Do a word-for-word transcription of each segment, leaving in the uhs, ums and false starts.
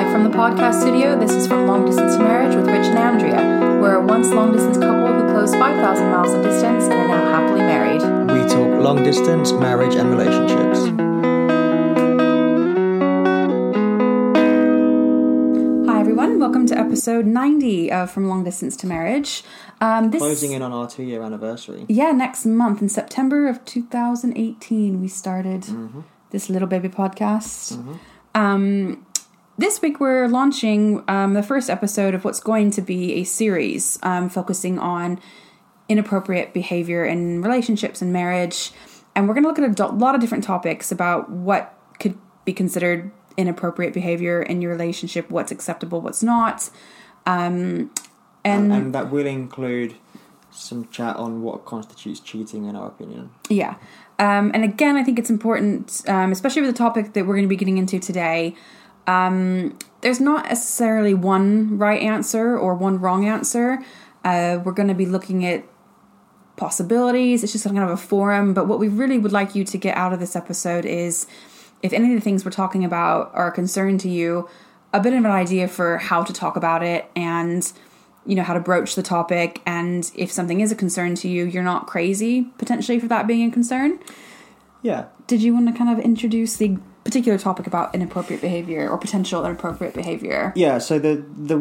Live from the podcast studio, this is From Long Distance Marriage with Rich and Andrea. We're a once long-distance couple who closed five thousand miles of distance and are now happily married. We talk long-distance, marriage and relationships. Hi everyone, welcome to episode ninety of From Long Distance to Marriage. Um, this, Closing in on our two-year anniversary. Yeah, next month in September of two thousand eighteen we started mm-hmm. this little baby podcast. Mm-hmm. Um... This week we're launching um, the first episode of what's going to be a series um, focusing on inappropriate behavior in relationships and marriage. And we're going to look at a do- lot of different topics about what could be considered inappropriate behavior in your relationship, what's acceptable, what's not. Um, and, and, and that will include some chat on what constitutes cheating in our opinion. Yeah. Um, and again, I think it's important, um, especially with the topic that we're going to be getting into today. Um, there's not necessarily one right answer or one wrong answer. Uh, we're going to be looking at possibilities. It's just kind of a forum. But what we really would like you to get out of this episode is, if any of the things we're talking about are a concern to you, a bit of an idea for how to talk about it and, you know, how to broach the topic. And if something is a concern to you, you're not crazy potentially for that being a concern. Yeah. Did you want to kind of introduce the particular topic about inappropriate behavior or potential inappropriate behavior? Yeah, so the the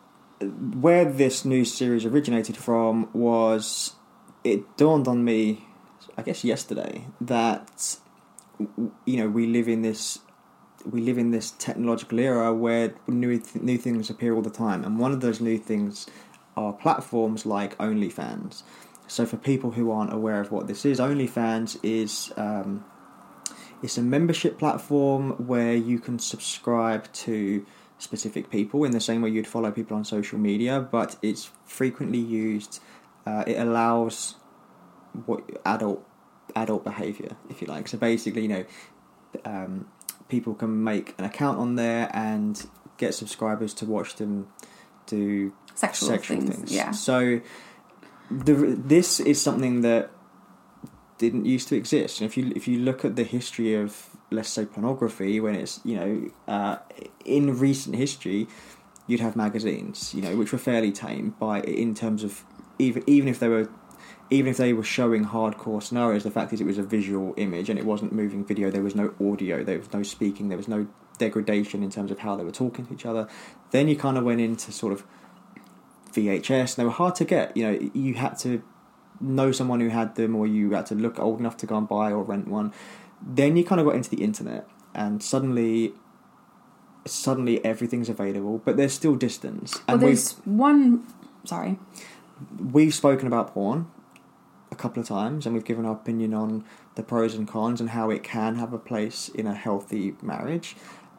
where this new series originated from was, it dawned on me, I guess yesterday, that you know we live in this we live in this technological era where new th- new things appear all the time, and one of those new things are platforms like OnlyFans. So for people who aren't aware of what this is, OnlyFans is um, It's a membership platform where you can subscribe to specific people in the same way you'd follow people on social media, but it's frequently used. Uh, it allows what adult adult behaviour, if you like. So basically, you know, um, people can make an account on there and get subscribers to watch them do sexual, sexual things. things. Yeah. So the, this is something that didn't used to exist. And if you if you look at the history of, let's say, pornography, when it's, you know, uh, in recent history, you'd have magazines, you know, which were fairly tame by in terms of even even if they were even if they were showing hardcore scenarios. The fact is, it was a visual image and it wasn't moving video. There was no audio. There was no speaking. There was no degradation in terms of how they were talking to each other. Then you kind of went into sort of V H S, and they were hard to get. You know, you had to know someone who had them, or you had to look old enough to go and buy or rent one. Then you kind of got into the internet, and suddenly suddenly everything's available, but there's still distance. And well, there's we've, one sorry we've spoken about porn a couple of times, and we've given our opinion on the pros and cons and how it can have a place in a healthy marriage.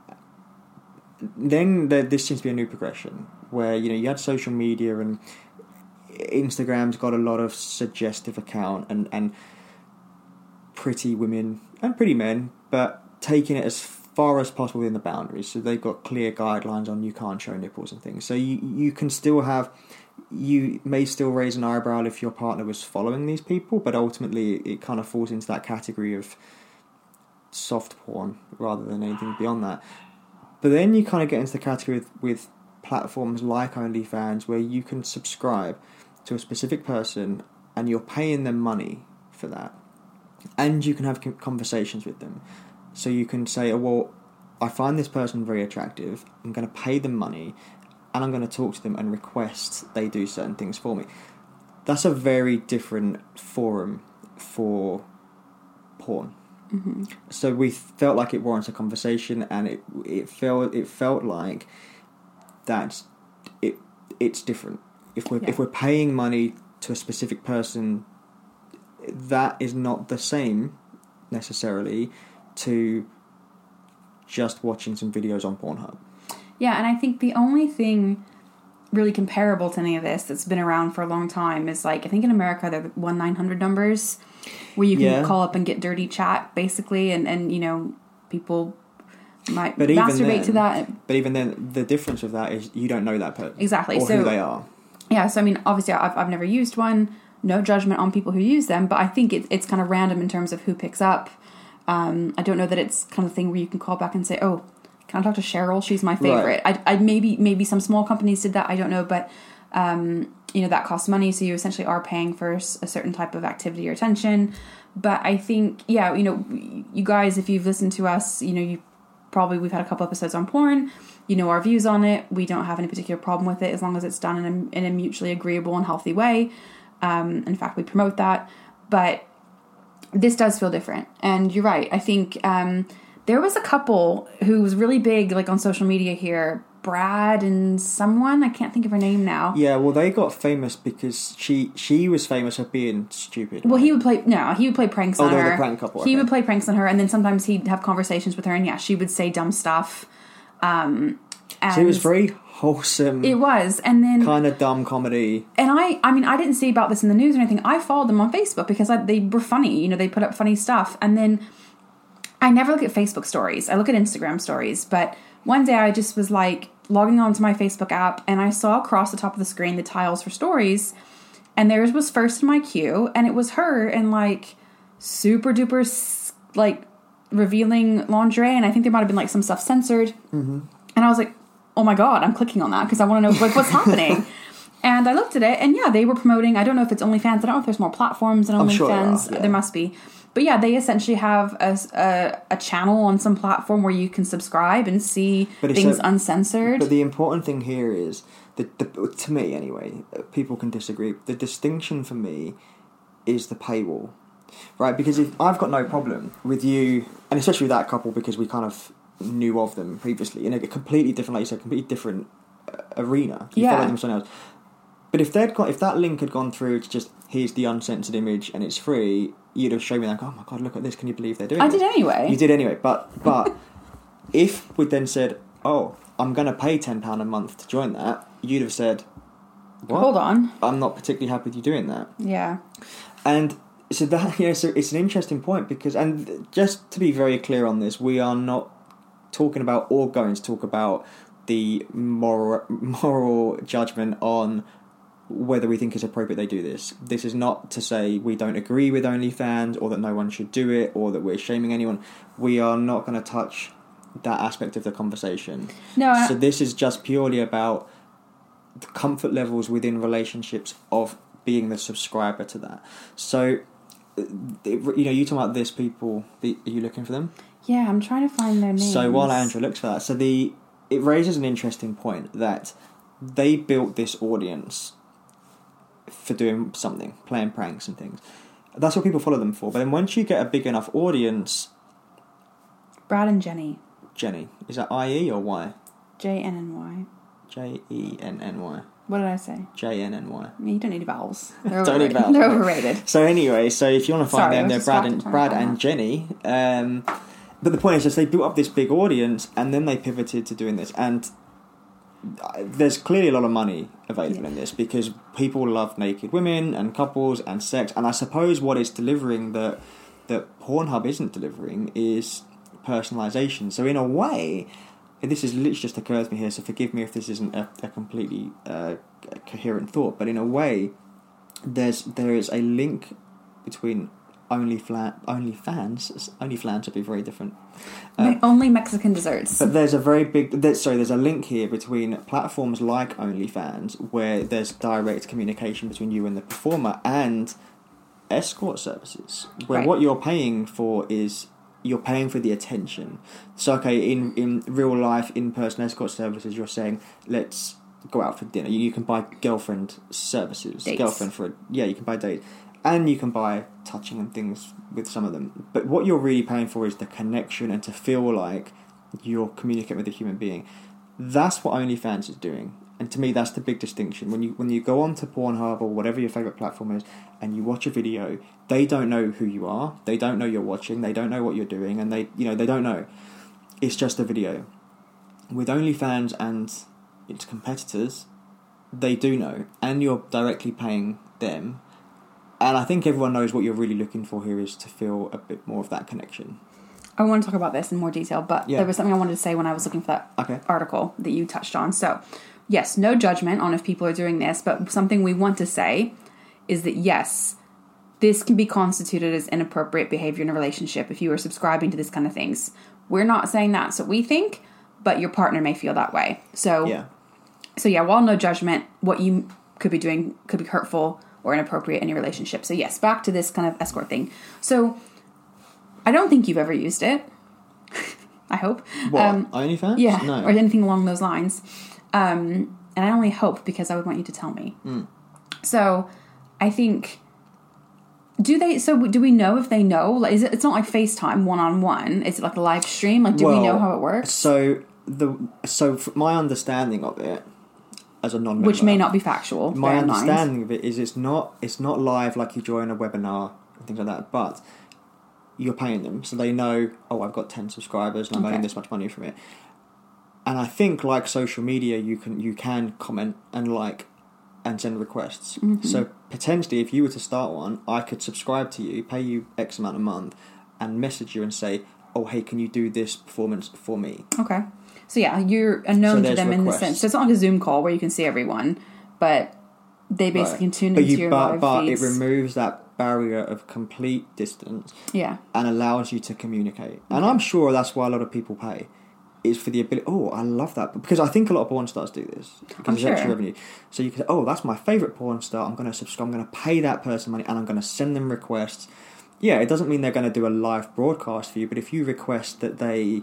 Then there, this seems to be a new progression where, you know, you had social media, and Instagram's got a lot of suggestive account and, and pretty women and pretty men, but taking it as far as possible within the boundaries. So they've got clear guidelines on you can't show nipples and things. So you, you can still have, you may still raise an eyebrow if your partner was following these people, but ultimately it kind of falls into that category of soft porn rather than anything beyond that. But then you kind of get into the category with, with platforms like OnlyFans, where you can subscribe to a specific person and you're paying them money for that, and you can have conversations with them. So you can say, oh, well, I find this person very attractive, I'm going to pay them money and I'm going to talk to them and request they do certain things for me. That's a very different forum for porn. Mm-hmm. So we felt like it warrants a conversation, and it it felt it felt like that it it's different. If we're, yeah. if we're paying money to a specific person, that is not the same necessarily to just watching some videos on Pornhub. Yeah, and I think the only thing really comparable to any of this that's been around for a long time is, like, I think in America there are one nine hundred numbers where you can yeah. call up and get dirty chat, basically, and, and you know, people might but masturbate then, to that. But even then, the difference of that is you don't know that person. Exactly. Or so, who they are. Yeah, so I mean, obviously I've, I've never used one, no judgment on people who use them, but I think it, it's kind of random in terms of who picks up. Um, I don't know that it's kind of thing where you can call back and say, oh, can I talk to Cheryl? She's my favorite. Right. I, I maybe maybe some small companies did that. I don't know, but um, you know, that costs money, so you essentially are paying for a certain type of activity or attention. But I think, yeah, you know, you guys, if you've listened to us, you know, you probably we've had a couple episodes on porn. You know our views on it. We don't have any particular problem with it as long as it's done in a, in a mutually agreeable and healthy way. Um, in fact, we promote that. But this does feel different. And you're right. I think um, there was a couple who was really big, like on social media here, Brad and someone. I can't think of her name now. Yeah, well, they got famous because she she was famous for being stupid. Well, he would play, no, he would play pranks oh, on they were her. the prank couple. He okay. would play pranks on her, and then sometimes he'd have conversations with her, and yeah, she would say dumb stuff. Um, and so it was very wholesome. It was, and then kind of dumb comedy. And I, I mean, I didn't see about this in the news or anything. I followed them on Facebook because I, they were funny. You know, they put up funny stuff, and then I never look at Facebook stories. I look at Instagram stories. But one day I just was like logging onto my Facebook app, and I saw across the top of the screen the tiles for stories, and theirs was first in my queue, and it was her in like super duper like revealing lingerie, and I think there might have been like some stuff censored. Mm-hmm. And I was like, oh my God, I'm clicking on that because I want to know like what's happening. And I looked at it, and yeah, they were promoting, I don't know if it's OnlyFans, I don't know if there's more platforms than OnlyFans, sure there, are, yeah. there must be. But yeah, they essentially have a, a, a channel on some platform where you can subscribe and see things a, uncensored. But the important thing here is, that the, to me anyway, people can disagree, the distinction for me is the paywall. Right, because if I've got no problem with you, and especially with that couple, because we kind of knew of them previously in a completely different, like you said, completely different uh, arena. You yeah. follow them somewhere else. But if they'd got, if that link had gone through to just here's the uncensored image and it's free, you'd have shown me like, oh my God, look at this! Can you believe they're doing? I this? did anyway. You did anyway, but but if we'd then said, oh, I'm going to pay ten pound a month to join that, you'd have said, what? Hold on, I'm not particularly happy with you doing that. Yeah, and. So that yeah, so it's an interesting point because, and just to be very clear on this, we are not talking about or going to talk about the moral moral judgment on whether we think it's appropriate they do this. This is not to say we don't agree with OnlyFans or that no one should do it or that we're shaming anyone. We are not going to touch that aspect of the conversation. No. I- so this is just purely about the comfort levels within relationships of being the subscriber to that. So. You know, you talking about this people. The, are you looking for them? Yeah, I'm trying to find their names. So while Andrew looks for that, so the it raises an interesting point that they built this audience for doing something, playing pranks and things. That's what people follow them for. But then once you get a big enough audience, Brad and Jenny. Jenny, is that I E or Y? J N N Y. J E N N Y. What did I say? J N N Y. You don't need vowels. They're don't overrated. need vowels. They're overrated. So anyway, so if you want to find Sorry, them, they're Brad and Brad and out. Jenny. Um, but the point is, just they built up this big audience, and then they pivoted to doing this. And there's clearly a lot of money available yeah. in this because people love naked women and couples and sex. And I suppose what it's delivering that that Pornhub isn't delivering is personalization. So in a way. This is literally just occurred to me here, so forgive me if this isn't a, a completely uh, coherent thought. But in a way, there's there is a link between OnlyFans, OnlyFans, OnlyFans would be very different. Uh, Only Mexican desserts. But there's a very big. There's, sorry, there's a link here between platforms like OnlyFans, where there's direct communication between you and the performer, and escort services, where right. what you're paying for is. You're paying for the attention. So, okay, in, in real life, in-person escort services, you're saying, let's go out for dinner. You, you can buy girlfriend services. Dates. Girlfriend for, a, yeah, you can buy dates. And you can buy touching and things with some of them. But what you're really paying for is the connection and to feel like you're communicating with a human being. That's what OnlyFans is doing. And to me, that's the big distinction. When you when you go on to Pornhub or whatever your favourite platform is, and you watch a video, they don't know who you are. They don't know you're watching. They don't know what you're doing, and they you know they don't know. It's just a video. With OnlyFans and its competitors, they do know, and you're directly paying them. And I think everyone knows what you're really looking for here is to feel a bit more of that connection. I want to talk about this in more detail, but yeah. there was something I wanted to say when I was looking for that okay. article that you touched on. So, yes, no judgment on if people are doing this, but something we want to say is that, yes, this can be constituted as inappropriate behavior in a relationship if you are subscribing to this kind of things. We're not saying that's what we think, but your partner may feel that way. So, Yeah. so yeah, while no judgment, what you could be doing could be hurtful or inappropriate in your relationship. So yes, back to this kind of escort thing. So I don't think you've ever used it. I hope. What? Um, OnlyFans? yeah, No. or anything along those lines. Um, and I only hope because I would want you to tell me. Mm. So I think, do they, so do we know if they know? Like, is it, it's not like FaceTime one-on-one. Is it like a live stream? Like, do well, we know how it works? So, the so f- my understanding of it, as a non-member, Which may not be factual. my bear in mind. understanding of it is it's not it's not live like you join a webinar and things like that, but you're paying them, so they know, oh, I've got ten subscribers and I'm Okay. earning this much money from it. And I think, like social media, you can you can comment and like and send requests. Mm-hmm. So potentially, if you were to start one, I could subscribe to you, pay you X amount a month, and message you and say, oh, hey, can you do this performance for me? Okay. So yeah, you're unknown So to there's them in the requests. sense. So it's not like a Zoom call where you can see everyone, but they basically Right. can tune But into you, your but, live but feeds. it removes that barrier of complete distance Yeah. and allows you to communicate. And I'm sure that's why a lot of people pay. Is for the ability. Oh, I love that, because I think a lot of porn stars do this because I'm it's extra sure. revenue. So you can say, oh, that's my favorite porn star. I'm going to subscribe. I'm going to pay that person money, and I'm going to send them requests. Yeah, it doesn't mean they're going to do a live broadcast for you, but if you request that they,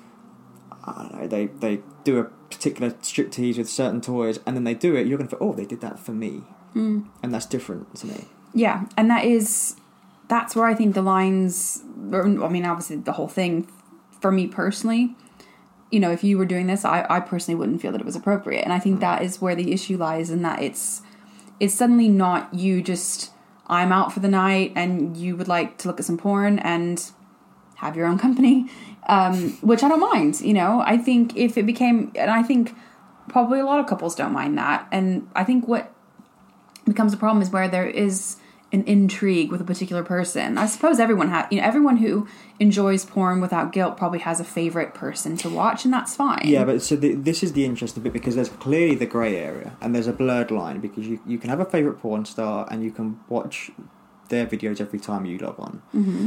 I don't know, they they do a particular striptease with certain toys, and then they do it, you're going to feel, oh, they did that for me, Mm. and that's different to me. Yeah, and that is, that's where I think the lines, or, I mean, obviously the whole thing, for me personally, you know, if you were doing this, I, I personally wouldn't feel that it was appropriate. And I think that is where the issue lies, in that it's, it's suddenly not you just, I'm out for the night and you would like to look at some porn and have your own company, um, which I don't mind, you know. I think if it became, and I think probably a lot of couples don't mind that. And I think what becomes a problem is where there is an intrigue with a particular person. I suppose everyone has, you know, everyone who enjoys porn without guilt probably has a favorite person to watch, and that's fine. Yeah, but so the, this is the interesting bit, because there's clearly the grey area and there's a blurred line, because you, you can have a favourite porn star and you can watch their videos every time you log on. Mm-hmm.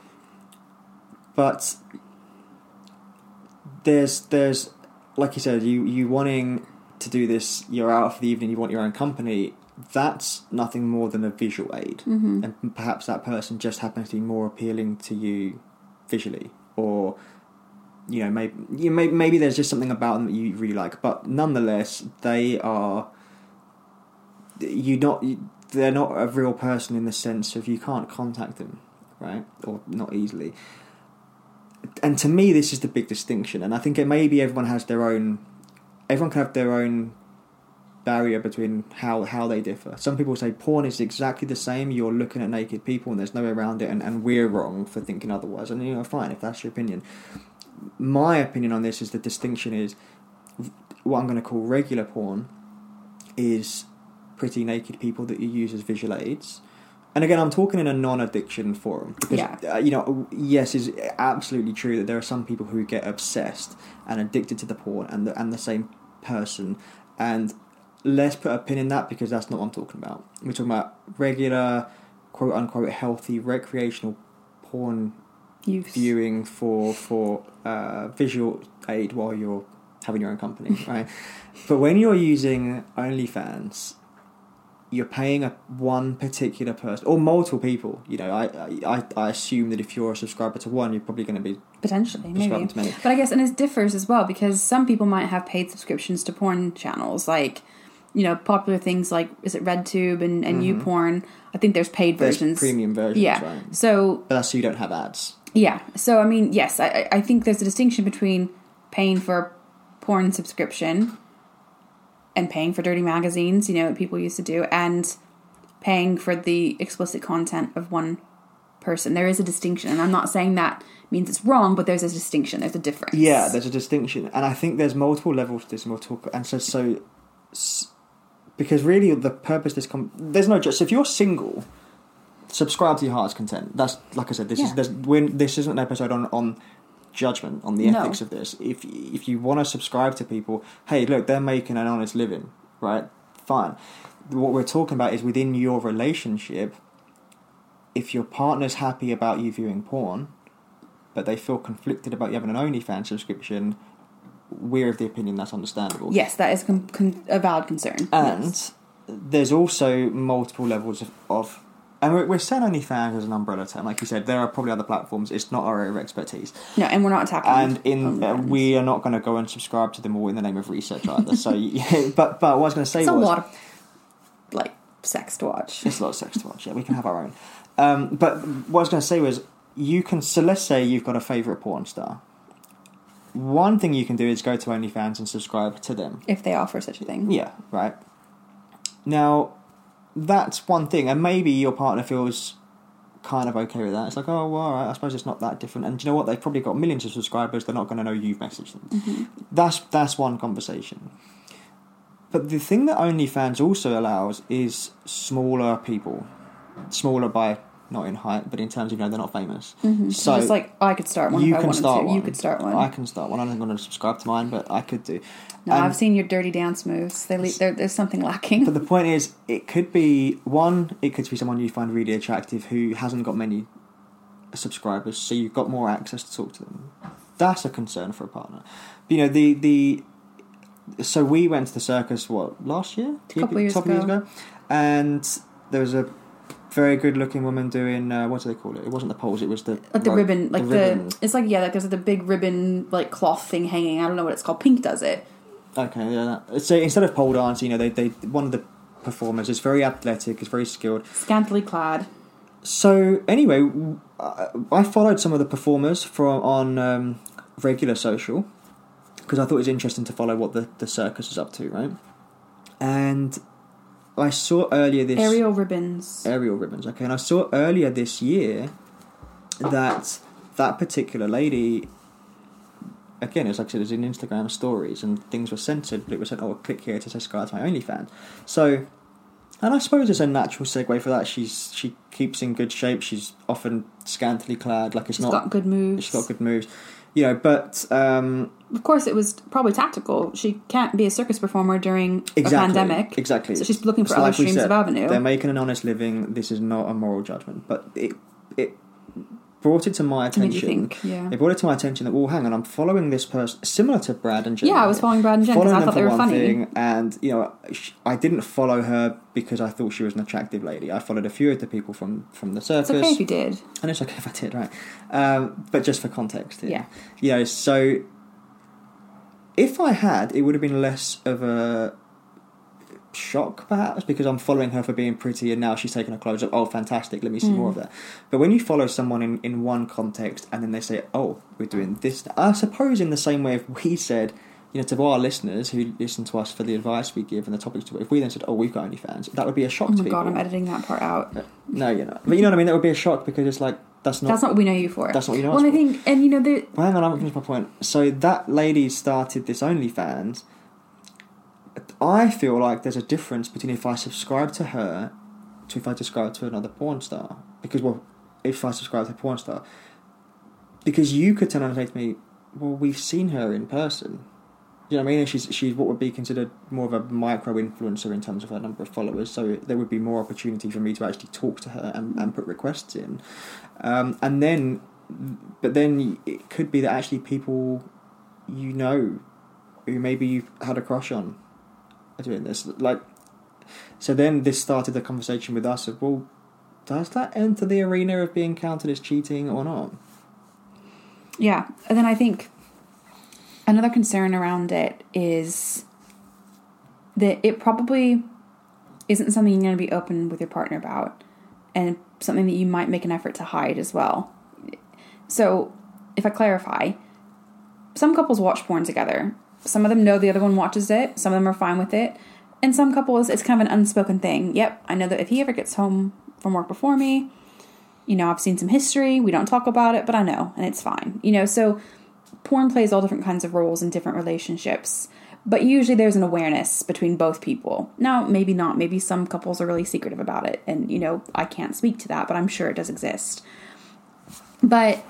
But there's there's like you said, you you wanting to do this, you're out for the evening, you want your own company. That's nothing more than a visual aid, Mm-hmm. and perhaps that person just happens to be more appealing to you visually, or you know, maybe you may, maybe there's just something about them that you really like. But nonetheless, they are you not you, they're not a real person in the sense of you can't contact them, right, or not easily. And to me, this is the big distinction, and I think it maybe everyone has their own. Everyone can have their own barrier between how, how they differ. Some people say porn is exactly the same. You're looking at naked people and there's no way around it, and, and we're wrong for thinking otherwise. And you know, fine, if that's your opinion. My opinion on this is the distinction is what I'm going to call regular porn is pretty naked people that you use as visual aids. And again, I'm talking in a non-addiction forum. Because, Yeah. uh, you know, yes, it's absolutely true that there are some people who get obsessed and addicted to the porn and the, and the same person. And let's put a pin in that, because that's not what I'm talking about. We're talking about regular, quote-unquote, healthy, recreational porn Use. viewing for, for uh, visual aid while you're having your own company, right? But when you're using OnlyFans, you're paying a one particular person or multiple people. You know, I, I I assume that if you're a subscriber to one, you're probably going to be Potentially, maybe. subscribing to many. But I guess, and it differs as well, because some people might have paid subscriptions to porn channels, like, you know, popular things like, is it RedTube and, and Mhm. YouPorn? I think there's paid There's versions. premium versions, Yeah. right? So, But that's so you don't have ads. yeah. So, I mean, yes, I, I think there's a distinction between paying for a porn subscription and paying for dirty magazines, you know, what people used to do, and paying for the explicit content of one person. There is a distinction, and I'm not saying that means it's wrong, but there's a distinction, there's a difference. Yeah, there's a distinction, and I think there's multiple levels to this, and we'll talk. And so, so s- because really, the purpose of this com- there's no just. So if you're single, subscribe to your heart's content. That's like I said. This Yeah. is there's, when this isn't an episode on on judgment on the No. ethics of this. If if you want to subscribe to people, hey, look, they're making an honest living, right? Fine. What we're talking about is within your relationship. If your partner's happy about you viewing porn, but they feel conflicted about you having an OnlyFans subscription, we're of the opinion that's understandable. Yes, that is con- con- a valid concern. And yes. there's also multiple levels of, of and we're, we're saying OnlyFans as an umbrella term. Like you said, there are probably other platforms. It's not our area of expertise. No, and we're not attacking. And in uh, we are not going to go and subscribe to them all in the name of research either. So, yeah, but but what I was going to say it's was a lot of like sex to watch. It's a lot of sex to watch. Yeah, we can have our own. Um, but what I was going to say was, you can. So let's say you've got a favourite porn star. One thing you can do is go to OnlyFans and subscribe to them if they offer such a thing. Yeah, right. Now, that's one thing, and maybe your partner feels kind of okay with that. It's like, oh, well, all right, I suppose it's not that different. And do you know what? They've probably got millions of subscribers. They're not going to know you've messaged them. Mm-hmm. That's that's one conversation. But the thing that OnlyFans also allows is smaller people, smaller by not in height, but in terms of, you know, they're not famous. Mm-hmm. So just like I could start one. You if I can wanted start to. one. You could start one. I can start one. I don't think I'm going to subscribe to mine, but I could do. No, and I've seen your dirty dance moves. They le- there's something lacking. But the point is, it could be one. It could be someone you find really attractive who hasn't got many subscribers, so you've got more access to talk to them. That's a concern for a partner. But, you know, the the. So we went to the circus, what, last year? A couple of years couple ago. years ago. And there was a very good-looking woman doing, uh, what do they call it? It wasn't the poles, it was the... Like the ro- ribbon, like the... ribbon. It's like, yeah, like there's the big ribbon, like, cloth thing hanging. I don't know what it's called. Pink does it. Okay, yeah. That, so instead of pole dance, you know, they, they one of the performers is very athletic, is very skilled. Scantily clad. So, anyway, I followed some of the performers from on um, regular social, because I thought it was interesting to follow what the, the circus was up to, right? And I saw earlier this... Aerial ribbons. Aerial ribbons, okay. And I saw earlier this year that that particular lady... Again, it's like I said, it was in Instagram stories and things were censored, but it was said, oh, click here to subscribe to my OnlyFans. So, and I suppose it's a natural segue for that. She's She keeps in good shape. She's often scantily clad. Like it's she's not... got good moves. She's got good moves. You know, but... Um, of course, it was probably tactical. She can't be a circus performer during exactly, a pandemic. Exactly. So she's looking for so other like streams said, of avenue. They're making an honest living. This is not a moral judgment. But it it brought it to my To make you attention. think, yeah. It brought it to my attention that, well, hang on, I'm following this person, similar to Brad and Jen. Yeah, I was following Brad and Jen because I thought they were funny. Thing, and, you know, I didn't follow her because I thought she was an attractive lady. I followed a few of the people from, from the circus. It's okay if you did. And it's okay if I did, right? Um, but just for context. Yeah. You know, so if I had, it would have been less of a shock, perhaps, because I'm following her for being pretty and now she's taking her clothes off. Oh, fantastic, let me see mm. more of that. But when you follow someone in, in one context and then they say, oh, we're doing this, I suppose in the same way if we said, you know, to our listeners who listen to us for the advice we give and the topics to, if we then said, oh, we've got OnlyFans, that would be a shock oh to people. Oh my god, I'm editing that part out. No, you're not. But you know what I mean? That would be a shock because it's like, that's not... That's not what we know you for. That's not what you know well, us I for. think, and you know, there... Well, hang on, I haven't finished my point. So that lady started this OnlyFans. I feel like there's a difference between if I subscribe to her to if I subscribe to another porn star. Because, well, if I subscribe to a porn star. Because you could turn around and say to me, well, we've seen her in person. You know what I mean? And she's, she's what would be considered more of a micro-influencer in terms of her number of followers. So there would be more opportunity for me to actually talk to her and, and put requests in. Um, and then, but then it could be that actually people you know who maybe you've had a crush on are doing this. Like, so then this started the conversation with us of, well, does that enter the arena of being counted as cheating or not? Yeah, and then I think another concern around it is that it probably isn't something you're going to be open with your partner about, and something that you might make an effort to hide as well. So, if I clarify, some couples watch porn together. Some of them know the other one watches it. Some of them are fine with it. And some couples, it's kind of an unspoken thing. Yep, I know that if he ever gets home from work before me, you know, I've seen some history. We don't talk about it, but I know, and it's fine. You know, so porn plays all different kinds of roles in different relationships. But usually there's an awareness between both people. Now, maybe not. Maybe some couples are really secretive about it. And, you know, I can't speak to that, but I'm sure it does exist. But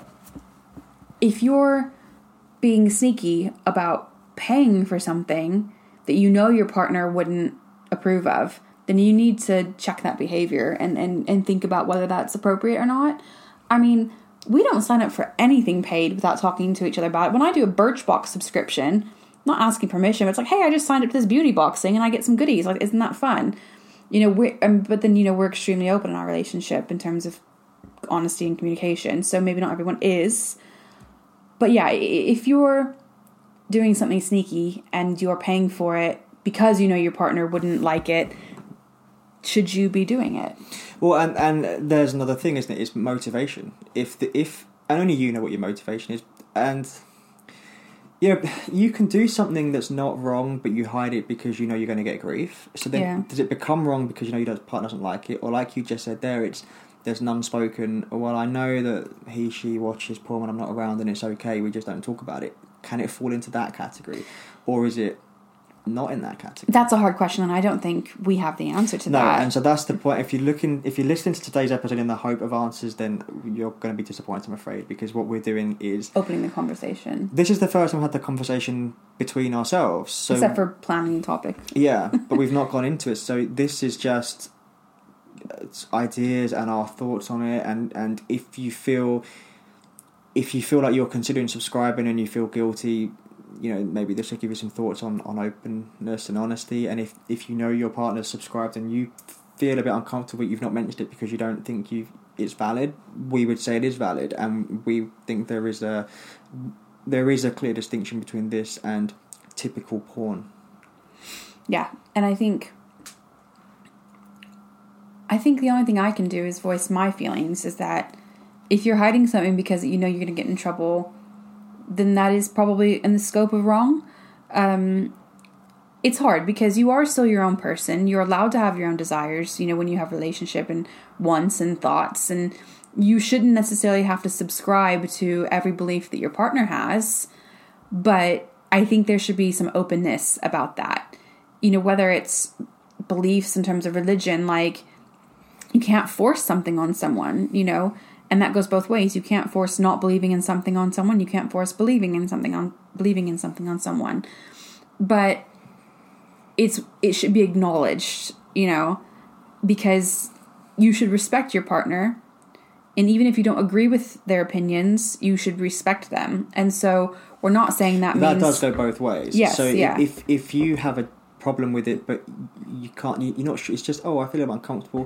if you're being sneaky about paying for something that you know your partner wouldn't approve of, then you need to check that behavior and, and, and think about whether that's appropriate or not. I mean, we don't sign up for anything paid without talking to each other about it. When I do a Birchbox subscription, not asking permission, but it's like, hey, I just signed up to this beauty box thing and I get some goodies. Like, isn't that fun? You know, we're, um, but then, you know, we're extremely open in our relationship in terms of honesty and communication. So maybe not everyone is. But yeah, if you're doing something sneaky and you're paying for it because you know your partner wouldn't like it, should you be doing it? Well, and, and there's another thing, isn't it? It's motivation. If the, if and only you know what your motivation is, and you know you can do something that's not wrong, but you hide it because you know you're going to get grief. So then, Yeah. does it become wrong because you know your partner doesn't like it, or like you just said there, it's there's an unspoken. Well, I know that he she watches porn when I'm not around, and it's okay. We just don't talk about it. Can it fall into that category, or is it not in that category? That's a hard question, and I don't think we have the answer to no, that. and so that's the point. If you're looking, if you're listening to today's episode in the hope of answers, then you're going to be disappointed, I'm afraid, because what we're doing is opening the conversation. This is the first time we've had the conversation between ourselves, so except for planning the topic. Yeah, but we've not gone into it. So this is just it's ideas and our thoughts on it, and, and if you feel if you feel like you're considering subscribing and you feel guilty, you know, maybe this will give you some thoughts on, on openness and honesty. And if, if you know your partner's subscribed and you feel a bit uncomfortable, you've not mentioned it because you don't think you it's valid, we would say it is valid, and we think there is a there is a clear distinction between this and typical porn. Yeah, and I think I think the only thing I can do is voice my feelings, is that if you're hiding something because you know you're going to get in trouble, then that is probably in the scope of wrong. Um, it's hard because you are still your own person. You're allowed to have your own desires, you know, when you have a relationship and wants and thoughts, and you shouldn't necessarily have to subscribe to every belief that your partner has. But I think there should be some openness about that. You know, whether it's beliefs in terms of religion, like you can't force something on someone, you know, and that goes both ways. You can't force not believing in something on someone. You can't force believing in something on believing in something on someone. But it's it should be acknowledged, you know, because you should respect your partner. And even if you don't agree with their opinions, you should respect them. And so we're not saying that, that means... That does go both ways. Yes, so yeah. if if you have a problem with it, but you can't, you're not sure, it's just, oh, I feel uncomfortable.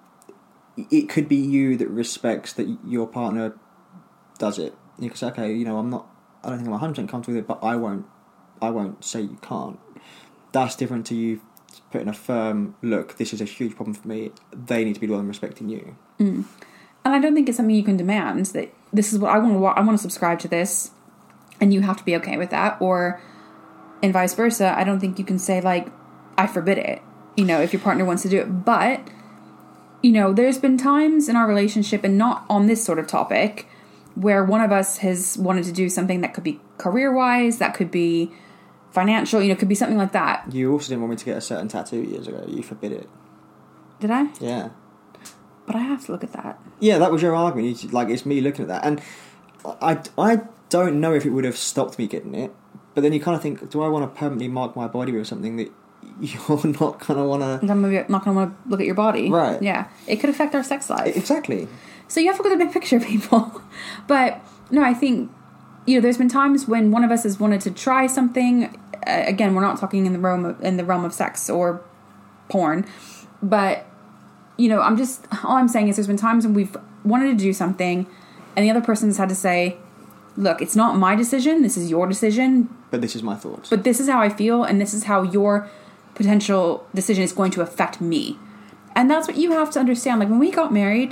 It could be you that respects that your partner does it. You can say, okay, you know, I'm not, I don't think I'm one hundred percent comfortable with it, but I won't, I won't say you can't. That's different to you putting a firm, look, this is a huge problem for me. They need to be the one respecting you. Mm. And I don't think it's something you can demand, that this is what I want to, I want to subscribe to this, and you have to be okay with that, or, and vice versa. I don't think you can say, like, I forbid it, you know, if your partner wants to do it. But, you know, there's been times in our relationship, and not on this sort of topic, where one of us has wanted to do something that could be career-wise, that could be financial, you know, could be something like that. You also didn't want me to get a certain tattoo years ago. You forbid it. Did I? Yeah. But I have to look at that. Yeah, that was your argument. You, like, it's me looking at that. And I, I don't know if it would have stopped me getting it, but then you kind of think, do I want to permanently mark my body with something that you're not going to want to... I'm maybe not going to want to look at your body. Right. Yeah. It could affect our sex life. Exactly. So you have to look at the big picture, people. But, no, I think, you know, there's been times when one of us has wanted to try something. Uh, again, we're not talking in the realm of, in the realm of sex or porn. But, you know, I'm just... All I'm saying is there's been times when we've wanted to do something, and the other person's had to say, look, it's not my decision. This is your decision. But this is my thoughts. But this is how I feel, and this is how your potential decision is going to affect me. And that's what you have to understand. Like, when we got married,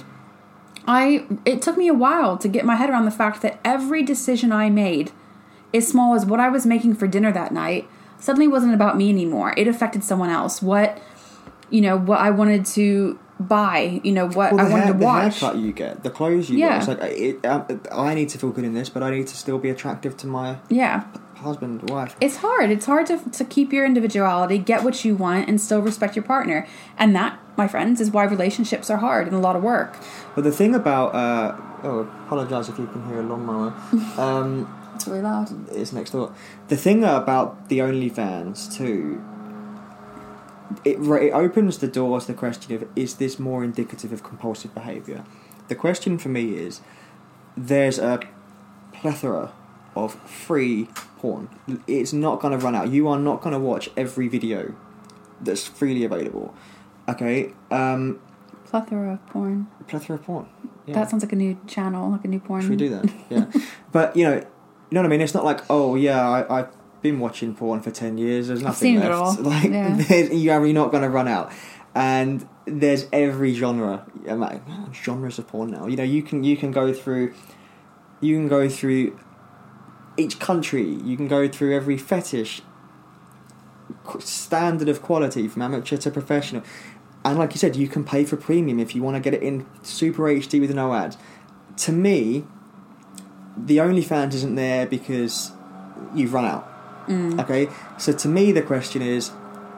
I it took me a while to get my head around the fact that every decision I made, as small as what I was making for dinner that night, suddenly wasn't about me anymore. It affected someone else. What, you know, what I wanted to buy, you know, what well, I wanted hair, to watch. The haircut you get, the clothes you Yeah. get. It's like, it, um, I need to feel good in this, but I need to still be attractive to my Yeah. husband, wife. It's hard. It's hard to to keep your individuality, get what you want, and still respect your partner. And that, my friends, is why relationships are hard and a lot of work. But the thing about... Uh, oh, apologise if you can hear a lawnmower. Um, It's really loud. It's next door. The thing about the OnlyFans, too... It, it opens the door to the question of, is this more indicative of compulsive behaviour? The question for me is, there's a plethora of free porn. It's not going to run out. You are not going to watch every video that's freely available. Okay? Um, plethora of porn. Plethora of porn. Yeah. That sounds like a new channel, like a new porn. Should we do that? Yeah. But, you know, you know what I mean? It's not like, oh, yeah, I, I've been watching porn for ten years. There's nothing I've seen left. it all. Like, Yeah. you're not going to run out. And there's every genre. I'm like, genres of porn now. You know, you can you can go through... You can go through each country. You can go through every fetish standard of quality from amateur to professional. And like you said, you can pay for premium if you want to get it in super H D with no ads. To me, the OnlyFans isn't there because you've run out. Mm. Okay? So to me, the question is,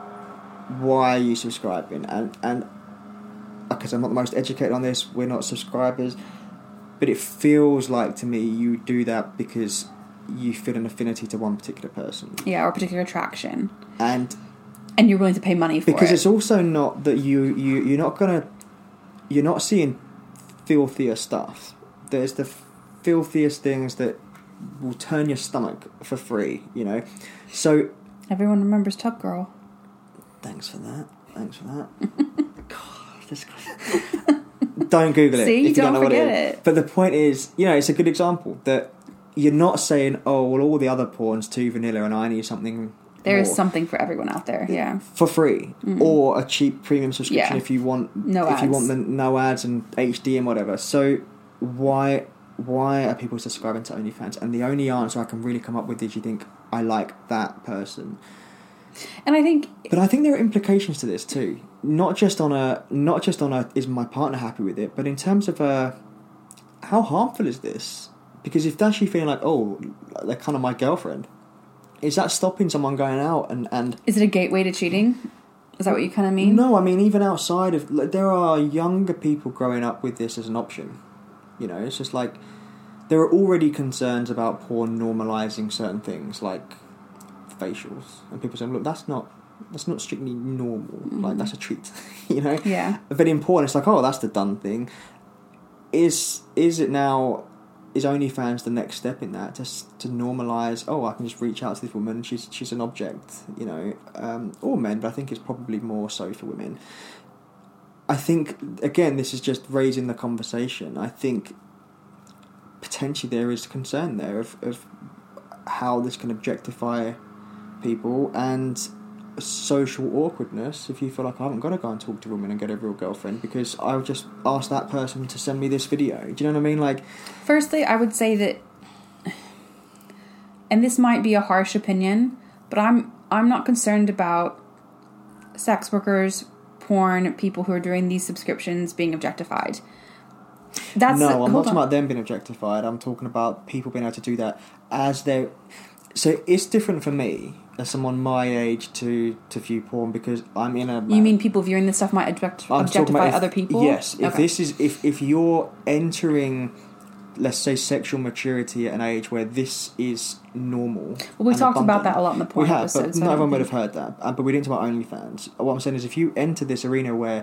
why are you subscribing? And, and because I'm not the most educated on this, we're not subscribers. But it feels like to me you do that because you feel an affinity to one particular person. Yeah, or a particular attraction. And and you're willing to pay money for because it. Because it's also not that you, you, you're not going to... You're not seeing filthier stuff. There's the filthiest things that will turn your stomach for free, you know? So... Everyone remembers Tub Girl. Thanks for that. Thanks for that. God, this... Don't Google it See, if you don't, don't know what it forget is. it. But the point is, you know, it's a good example that you're not saying, oh, well, all the other porn's too vanilla and I need something There more is something for everyone out there, yeah. for free, Mm. or a cheap premium subscription Yeah. if you want No if ads. you want the no ads and H D and whatever. So why why are people subscribing to OnlyFans? And the only answer I can really come up with is you think I like that person. And I think... But I think there are implications to this too. Not just on a, not just on a, is my partner happy with it, but in terms of a, how harmful is this? Because if that's you feeling like, oh, they're kind of my girlfriend, is that stopping someone going out and, and... Is it a gateway to cheating? Is that what you kind of mean? No, I mean, even outside of... Like, there are younger people growing up with this as an option. You know, it's just like... There are already concerns about porn normalising certain things, like facials. And people saying, look, that's not... That's not strictly normal. Mm. Like, that's a treat, you know? Yeah. But in porn, it's like, oh, that's the done thing. Is is it now... Is OnlyFans the next step in that? Just to normalise, oh, I can just reach out to this woman, she's she's an object, you know? Um, or men, but I think it's probably more so for women. I think, again, this is just raising the conversation. I think potentially there is concern there of, of how this can objectify people and social awkwardness if you feel like I haven't got to go and talk to a woman and get a real girlfriend because I'll just ask that person to send me this video. Do you know what I mean? Like, firstly, I would say that, and this might be a harsh opinion, but I'm I'm not concerned about sex workers, porn, people who are doing these subscriptions being objectified. That's no, I'm not talking on. about them being objectified. I'm talking about people being able to do that as they. So it's different for me as someone my age to, to view porn because I'm in a... You mean people viewing this stuff might object, objectify if, other people? Yes. If okay. this is if, if you're entering, let's say, sexual maturity at an age where this is normal... Well, we talked abundant, about that a lot in the porn we have, episode. but so not everyone would think... have heard that. Uh, but we didn't talk about OnlyFans. What I'm saying is if you enter this arena where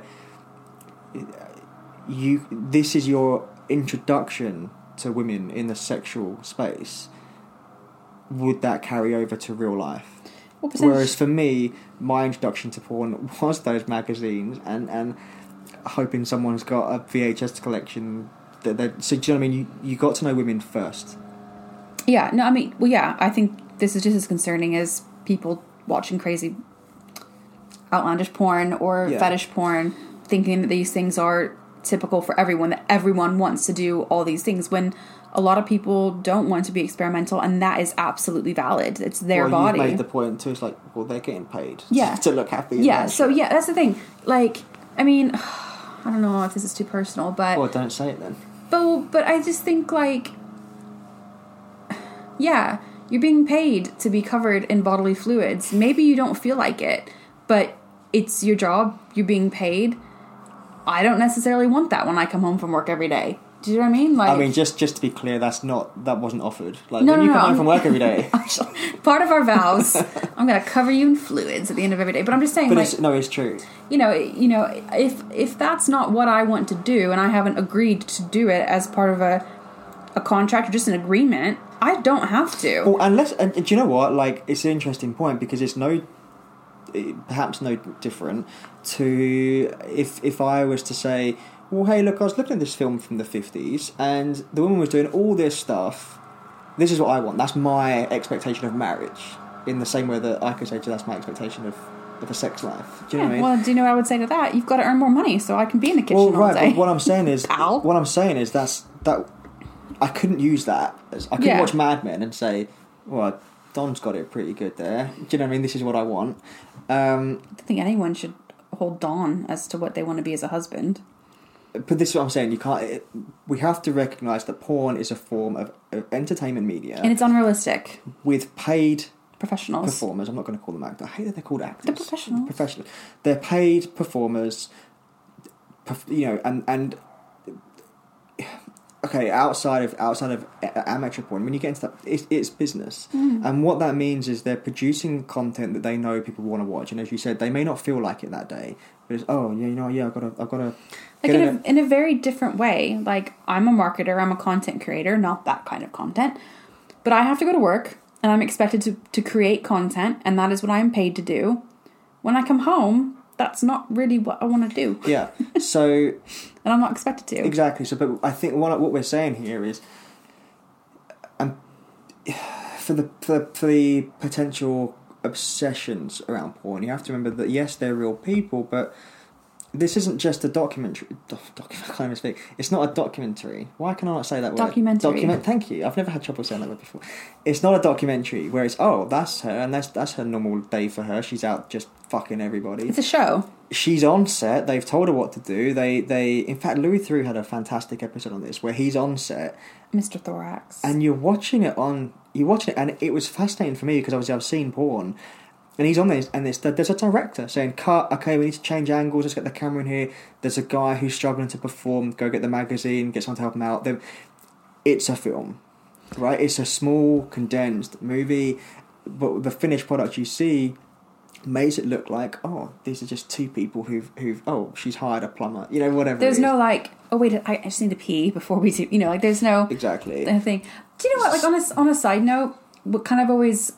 you this is your introduction to women in the sexual space, would that carry over to real life? Whereas for me, my introduction to porn was those magazines and, and hoping someone's got a V H S collection. That they, so do you know what I mean? You, you got to know women first. Yeah, no, I mean, well, yeah, I think this is just as concerning as people watching crazy outlandish porn or Yeah. fetish porn, thinking that these things are typical for everyone, that everyone wants to do all these things, when a lot of people don't want to be experimental, and that is absolutely valid. It's their well, body. You've made the point too. It's like, well, they're getting paid Yeah. to look happy. Yeah, and so yeah, that's the thing. Like, I mean, I don't know if this is too personal, but... Well, don't say it then. But, but I just think, like... Yeah, you're being paid to be covered in bodily fluids. Maybe you don't feel like it, but it's your job. You're being paid. I don't necessarily want that when I come home from work every day. Do you know what I mean? Like, I mean, just just to be clear, that's not that wasn't offered. Like No, when no, you no, come home I'm- from work every day. part of our vows, I'm going to cover you in fluids at the end of every day. But I'm just saying, But like, it's, no, it's true. you know, you know, if if that's not what I want to do, and I haven't agreed to do it as part of a a contract or just an agreement, I don't have to. Well, unless, and do you know what? Like, it's an interesting point because it's no, perhaps no different to if if I was to say, well, hey, look, I was looking at this film from the fifties, and the woman was doing all this stuff. This is what I want. That's my expectation of marriage. In the same way that I could say to you, that's my expectation of, of a sex life. Do you yeah, know what I mean? Well, do you know what I would say to that? You've got to earn more money so I can be in the kitchen well, all right, day. but what I'm saying is, Pal. what I'm saying is that's that. I couldn't use that. As, I couldn't Yeah. watch Mad Men and say, well, Don's got it pretty good there. Do you know what I mean? This is what I want. Um, I don't think anyone should hold Dawn as to what they want to be as a husband. but this is what I'm saying. You can't. It, we have to recognise that porn is a form of, of entertainment media, And it's unrealistic. with paid Professionals. performers. I'm not going to call them actors. I hate that they're called actors. They're professionals. Professional. They're paid performers. Perf- You know, and and okay, outside of outside of a- amateur porn, when you get into that, it's, it's business, Mm. and what that means is they're producing content that they know people want to watch. And as you said, they may not feel like it that day, but it's oh yeah, you know, yeah, I've got to, I've got to. Like get in in a, in a very different way. Like, I'm a marketer, I'm a content creator, not that kind of content. But I have to go to work, and I'm expected to, to create content, and that is what I'm paid to do. When I come home, that's not really what I want to do. Yeah, so And I'm not expected to. exactly. So, but I think what what we're saying here is, um, for the for, the- for the potential obsessions around porn, you have to remember that yes, they're real people, but this isn't just a documentary. Doc, document, I can't even speak. It's not a documentary. Why can I not say that word? Documentary. Document. Thank you. I've never had trouble saying that word before. It's not a documentary where it's oh that's her and that's that's her normal day for her. She's out just fucking everybody. It's a show. She's on set. They've told her what to do. They they in fact Louis Theroux had a fantastic episode on this where he's on set Mister Thorax. and you're watching it on you're watching it and it was fascinating for me because obviously I've seen porn. And he's on this, and it's, there's a director saying, cut, okay, we need to change angles, let's get the camera in here. There's a guy who's struggling to perform, go get the magazine, get someone to help him out. Then it's a film, right? It's a small, condensed movie, but the finished product you see makes it look like, oh, these are just two people who've, who've oh, she's hired a plumber, you know, whatever. There's it is. no, like, oh, wait, I, I just need to pee before we do, you know, like, there's no Exactly. thing. Do you know what, like, on a, on a side note, what kind of always...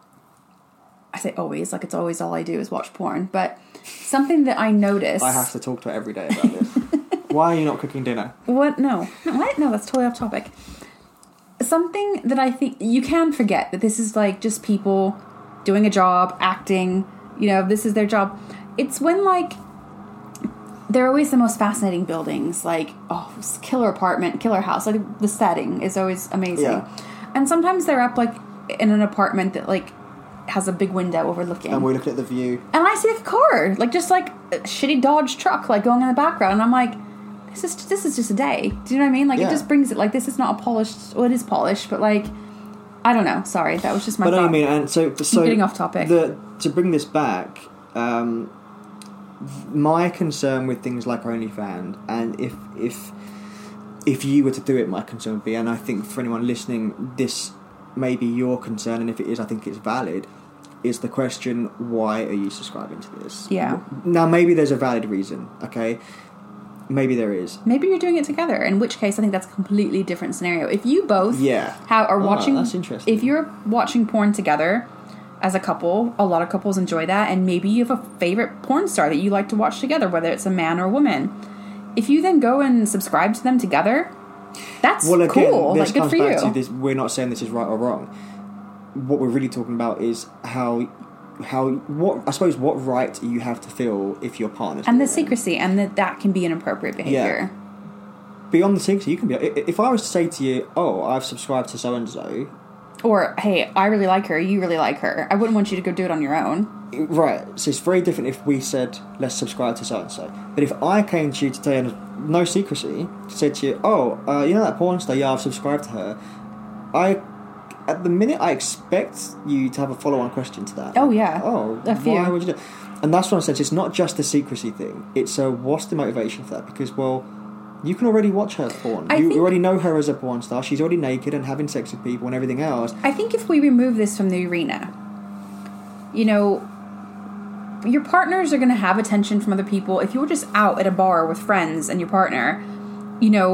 I say always, like it's always all I do is watch porn, but something that I notice... I have to talk to her every day about this. Why are you not cooking dinner? What? No. No, what? No, that's totally off topic. Something that I think... You can forget that this is like just people doing a job, acting, you know, this is their job. It's when like... They're always the most fascinating buildings, like, oh, this killer apartment, killer house. Like, the setting is always amazing. Yeah. And sometimes they're up, like, in an apartment that, like, has a big window overlooking. And we look at the view. And I see like a car, like just like a shitty Dodge truck, like going in the background. And I'm like, this is this is just a day. Do you know what I mean? Like Yeah. it just brings it. Like this is not a polished. Well, it is polished, but like I don't know. Sorry, that was just my. But thought. I mean, and so so getting off topic. The, to bring this back, um, my concern with things like OnlyFans, and if if if you were to do it, my concern would be, and I think for anyone listening, this may be your concern, and if it is, I think it's valid. Is the question, why are you subscribing to this? Yeah. Now, maybe there's a valid reason, okay? Maybe there is. Maybe you're doing it together, in which case I think that's a completely different scenario. If you both Yeah. have, are Oh, watching... that's interesting. If you're watching porn together as a couple, a lot of couples enjoy that, and maybe you have a favorite porn star that you like to watch together, whether it's a man or a woman. If you then go and subscribe to them together, that's Well, again, cool. this Like, good comes for back you. to this. We're not saying this is right or wrong. What we're really talking about is how, how what I suppose what right you have to feel if your partner's And the doing it. secrecy, and that that can be inappropriate behavior. Beyond the secrecy, you can be. If I was to say to you, "Oh, I've subscribed to so and so," Or, hey, I really like her, you really like her. I wouldn't want you to go do it on your own. right? So it's very different if we said, "Let's subscribe to so and so." But if I came to you to tell you no secrecy, said to you, "Oh, uh, you know that porn star? Yeah, I've subscribed to her," I. At the minute, I expect you to have a follow-on question to that. Oh, yeah. Oh, A few. why would you do? And that's what I'm saying. It's not just the secrecy thing. It's a what's the motivation for that? Because well, you can already watch her porn. I You think- already know her as a porn star. She's already naked and having sex with people and everything else. I think if we remove this from the arena, you know, your partners are going to have attention from other people. If you're just out at a bar with friends and your partner, you know,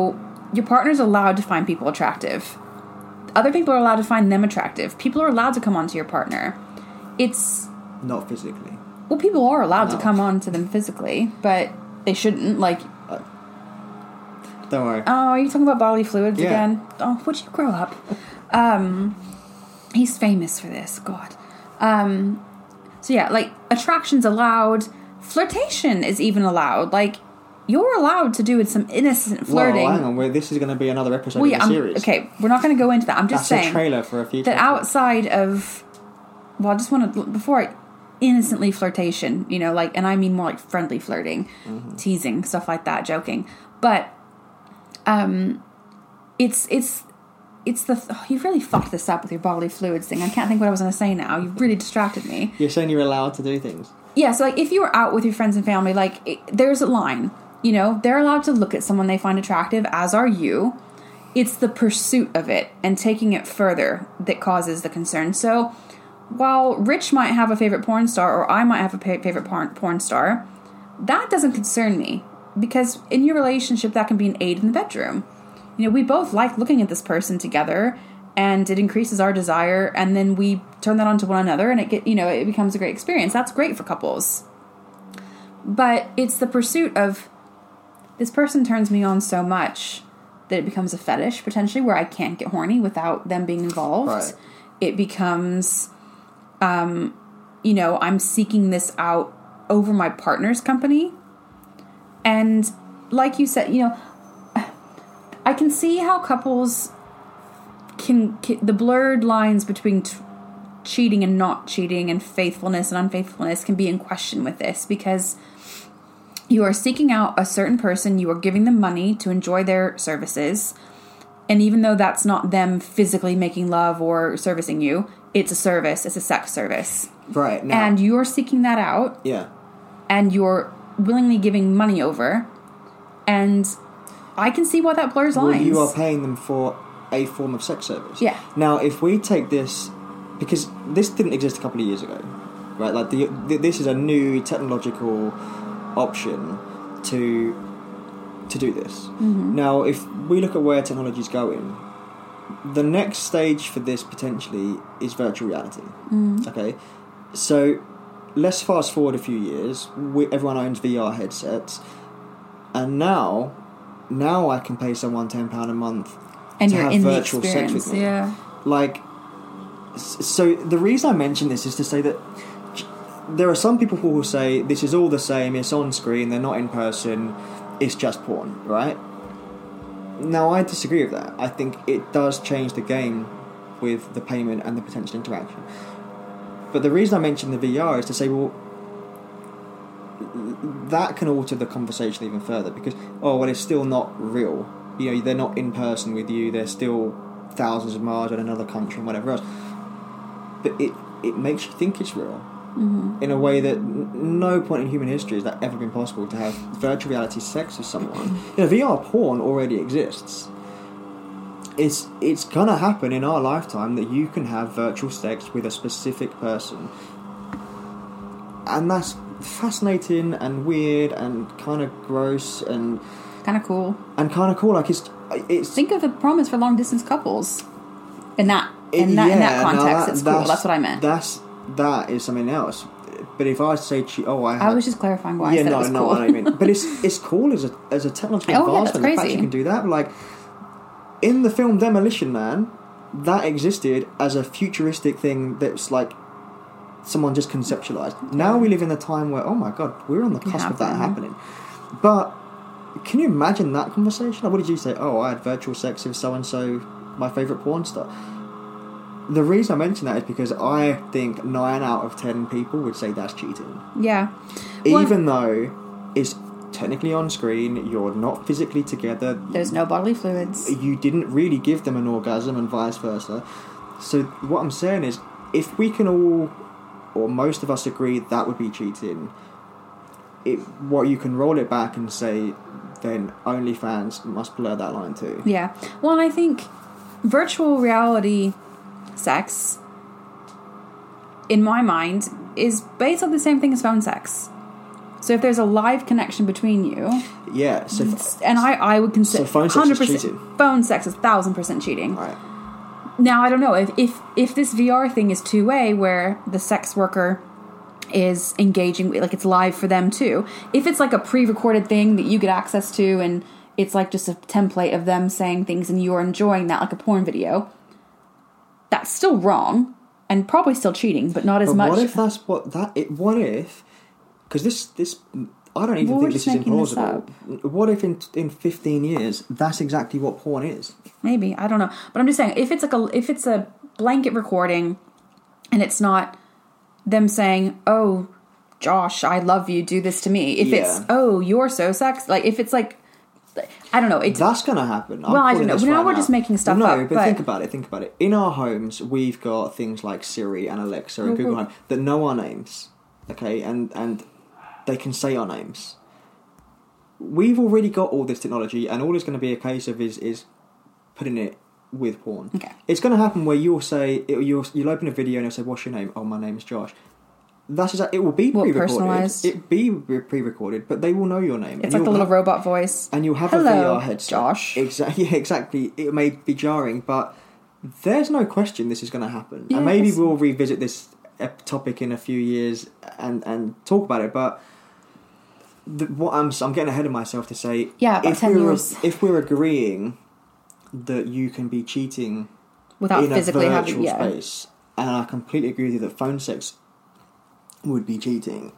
your partner's allowed to find people attractive. Other people are allowed to find them attractive. People are allowed to come onto your partner. It's... Not physically. Well, people are allowed No. to come onto them physically, but they shouldn't, like... Uh, don't worry. Oh, are you talking about bodily fluids Yeah. again? Oh, would you grow up? Um, he's famous for this, God. Um, so yeah, like, attraction's allowed. Flirtation is even allowed. Like, you're allowed to do some innocent flirting. Well, hang on. We're, this is going to be another episode Well, yeah, of the I'm- series. okay, we're not going to go into that. I'm just That's saying a trailer for a future that episode. outside of, well, I just want to, before I, innocently flirtation, you know, like, and I mean more like friendly flirting, Mm-hmm. teasing, stuff like that, joking. But, um, it's, it's, it's the, oh, you really fucked this up with your bodily fluids thing. I can't think what I was going to say now. You've really distracted me. You're saying you're allowed to do things. Yeah, so like if you were out with your friends and family, like it, there's a line, you know, they're allowed to look at someone they find attractive, as are you. It's the pursuit of it and taking it further that causes the concern. So while Rich might have a favorite porn star, or I might have a pa- favorite porn, porn star, that doesn't concern me, because in your relationship that can be an aid in the bedroom. You know, we both like looking at this person together, and it increases our desire, and then we turn that on to one another, and it get you know it becomes a great experience. That's great for couples. But it's the pursuit of, this person turns me on so much that it becomes a fetish, potentially, where I can't get horny without them being involved. Right. It becomes, um, you know, I'm seeking this out over my partner's company. And like you said, you know, I can see how couples can, can the blurred lines between t- cheating and not cheating and faithfulness and unfaithfulness can be in question with this, because you are seeking out a certain person, you are giving them money to enjoy their services, and even though that's not them physically making love or servicing you, it's a service, it's a sex service. Right. Now, And you're seeking that out, yeah. and you're willingly giving money over, and I can see why that blurs Well, lines. you are paying them for a form of sex service. Yeah. Now, if we take this, because this didn't exist a couple of years ago, right? Like the, the this is a new technological option to to do this. Mm-hmm. Now, if we look at where technology's going, the next stage for this potentially is virtual reality. Mm. Okay, so let's fast forward a few years. We, everyone owns V R headsets, and now, now I can pay someone ten pound a month and to you're have in virtual the sex experience, with me. yeah. Like, s- so the reason I mention this is to say that there are some people who will say this is all the same, it's on screen, they're not in person, it's just porn, right? Now, I disagree with that. I think it does change the game with the payment and the potential interaction. But the reason I mention the V R is to say, well, that can alter the conversation even further, because, oh, well, it's still not real. You know, they're not in person with you, they're still thousands of miles in another country and whatever else. But it, it makes you think it's real. Mm-hmm. In a way that n- no point in human history has that ever been possible, to have virtual reality sex with someone. You know, V R porn already exists. It's it's gonna happen in our lifetime that you can have virtual sex with a specific person, and that's fascinating and weird and kind of gross and Kind of cool. and kind of cool. Like it's it's Think of the promise for long distance couples. In that in it- that in yeah, that now context, that- it's cool. That's what I meant. That's that is something else. But if I say, che- oh, I had, I was just clarifying why yeah, I said no, it was no, cool. I don't mean. But it's it's cool as a as a technological Oh, yeah, that's advancement. The fact crazy. you can do that, like in the film Demolition Man, that existed as a futuristic thing that's like someone just conceptualized. Now we live in a time where, oh my god, we're on the cusp of that Happening. happening. But can you imagine that conversation? Like, what did you say? Oh, I had virtual sex with so and so, my favorite porn star. The reason I mention that is because I think nine out of ten people would say that's cheating. Yeah. Well, Even though it's technically on screen, you're not physically together, there's no bodily fluids. you didn't really give them an orgasm and vice versa. So what I'm saying is, if we can all, or most of us agree that would be cheating, it, what you can roll it back and say, then OnlyFans must blur that line too. Yeah. Well, and I think virtual reality sex, in my mind, is basically the same thing as phone sex. So if there's a live connection between you, yeah. So if, and I, I would consider so phone sex hundred is percent cheating. phone sex is thousand percent cheating. Right. Now I don't know if if if this V R thing is two way, where the sex worker is engaging, like it's live for them too. If it's like a pre-recorded thing that you get access to, and it's like just a template of them saying things, and you're enjoying that like a porn video, that's still wrong and probably still cheating, but not as But much. what if that's what that? It, what if? Because this this I don't even Well, we're think this just is making this implausible. What if in in fifteen years that's exactly what porn is? Maybe, I don't know, but I'm just saying if it's like a if it's a blanket recording, and it's not them saying, "Oh, Josh, I love you, do this to me." If Yeah. it's, "Oh, you're so sex," like if it's like, I don't know. It's That's going to happen. I'm well, I don't calling know. this Now right we're just making stuff well, no, up. but, But think about it. Think about it. In our homes, we've got things like Siri and Alexa and Mhm. Google Home that know our names. Okay, and and they can say our names. We've already got all this technology, and all it's going to be a case of is is putting it with porn. Okay. It's going to happen where you'll say it, you'll you'll open a video and you'll say, "What's your name?" "Oh, my name is Josh." That's exactly, it will be What, pre-recorded. personalised? It be pre-recorded, but they will know your name. it's and like the you'll little have- robot voice. and you'll have Hello, a V R headset. Josh. Exactly. Yeah, exactly. It may be jarring, but there's no question this is going to happen. Yes. And maybe we'll revisit this ep- topic in a few years and, and talk about it. But the, what I'm I'm getting ahead of myself to say, Yeah, about if ten we're years. if we're agreeing that you can be cheating Without in physically a having, virtual yeah. space, and I completely agree with you that phone sex would be cheating,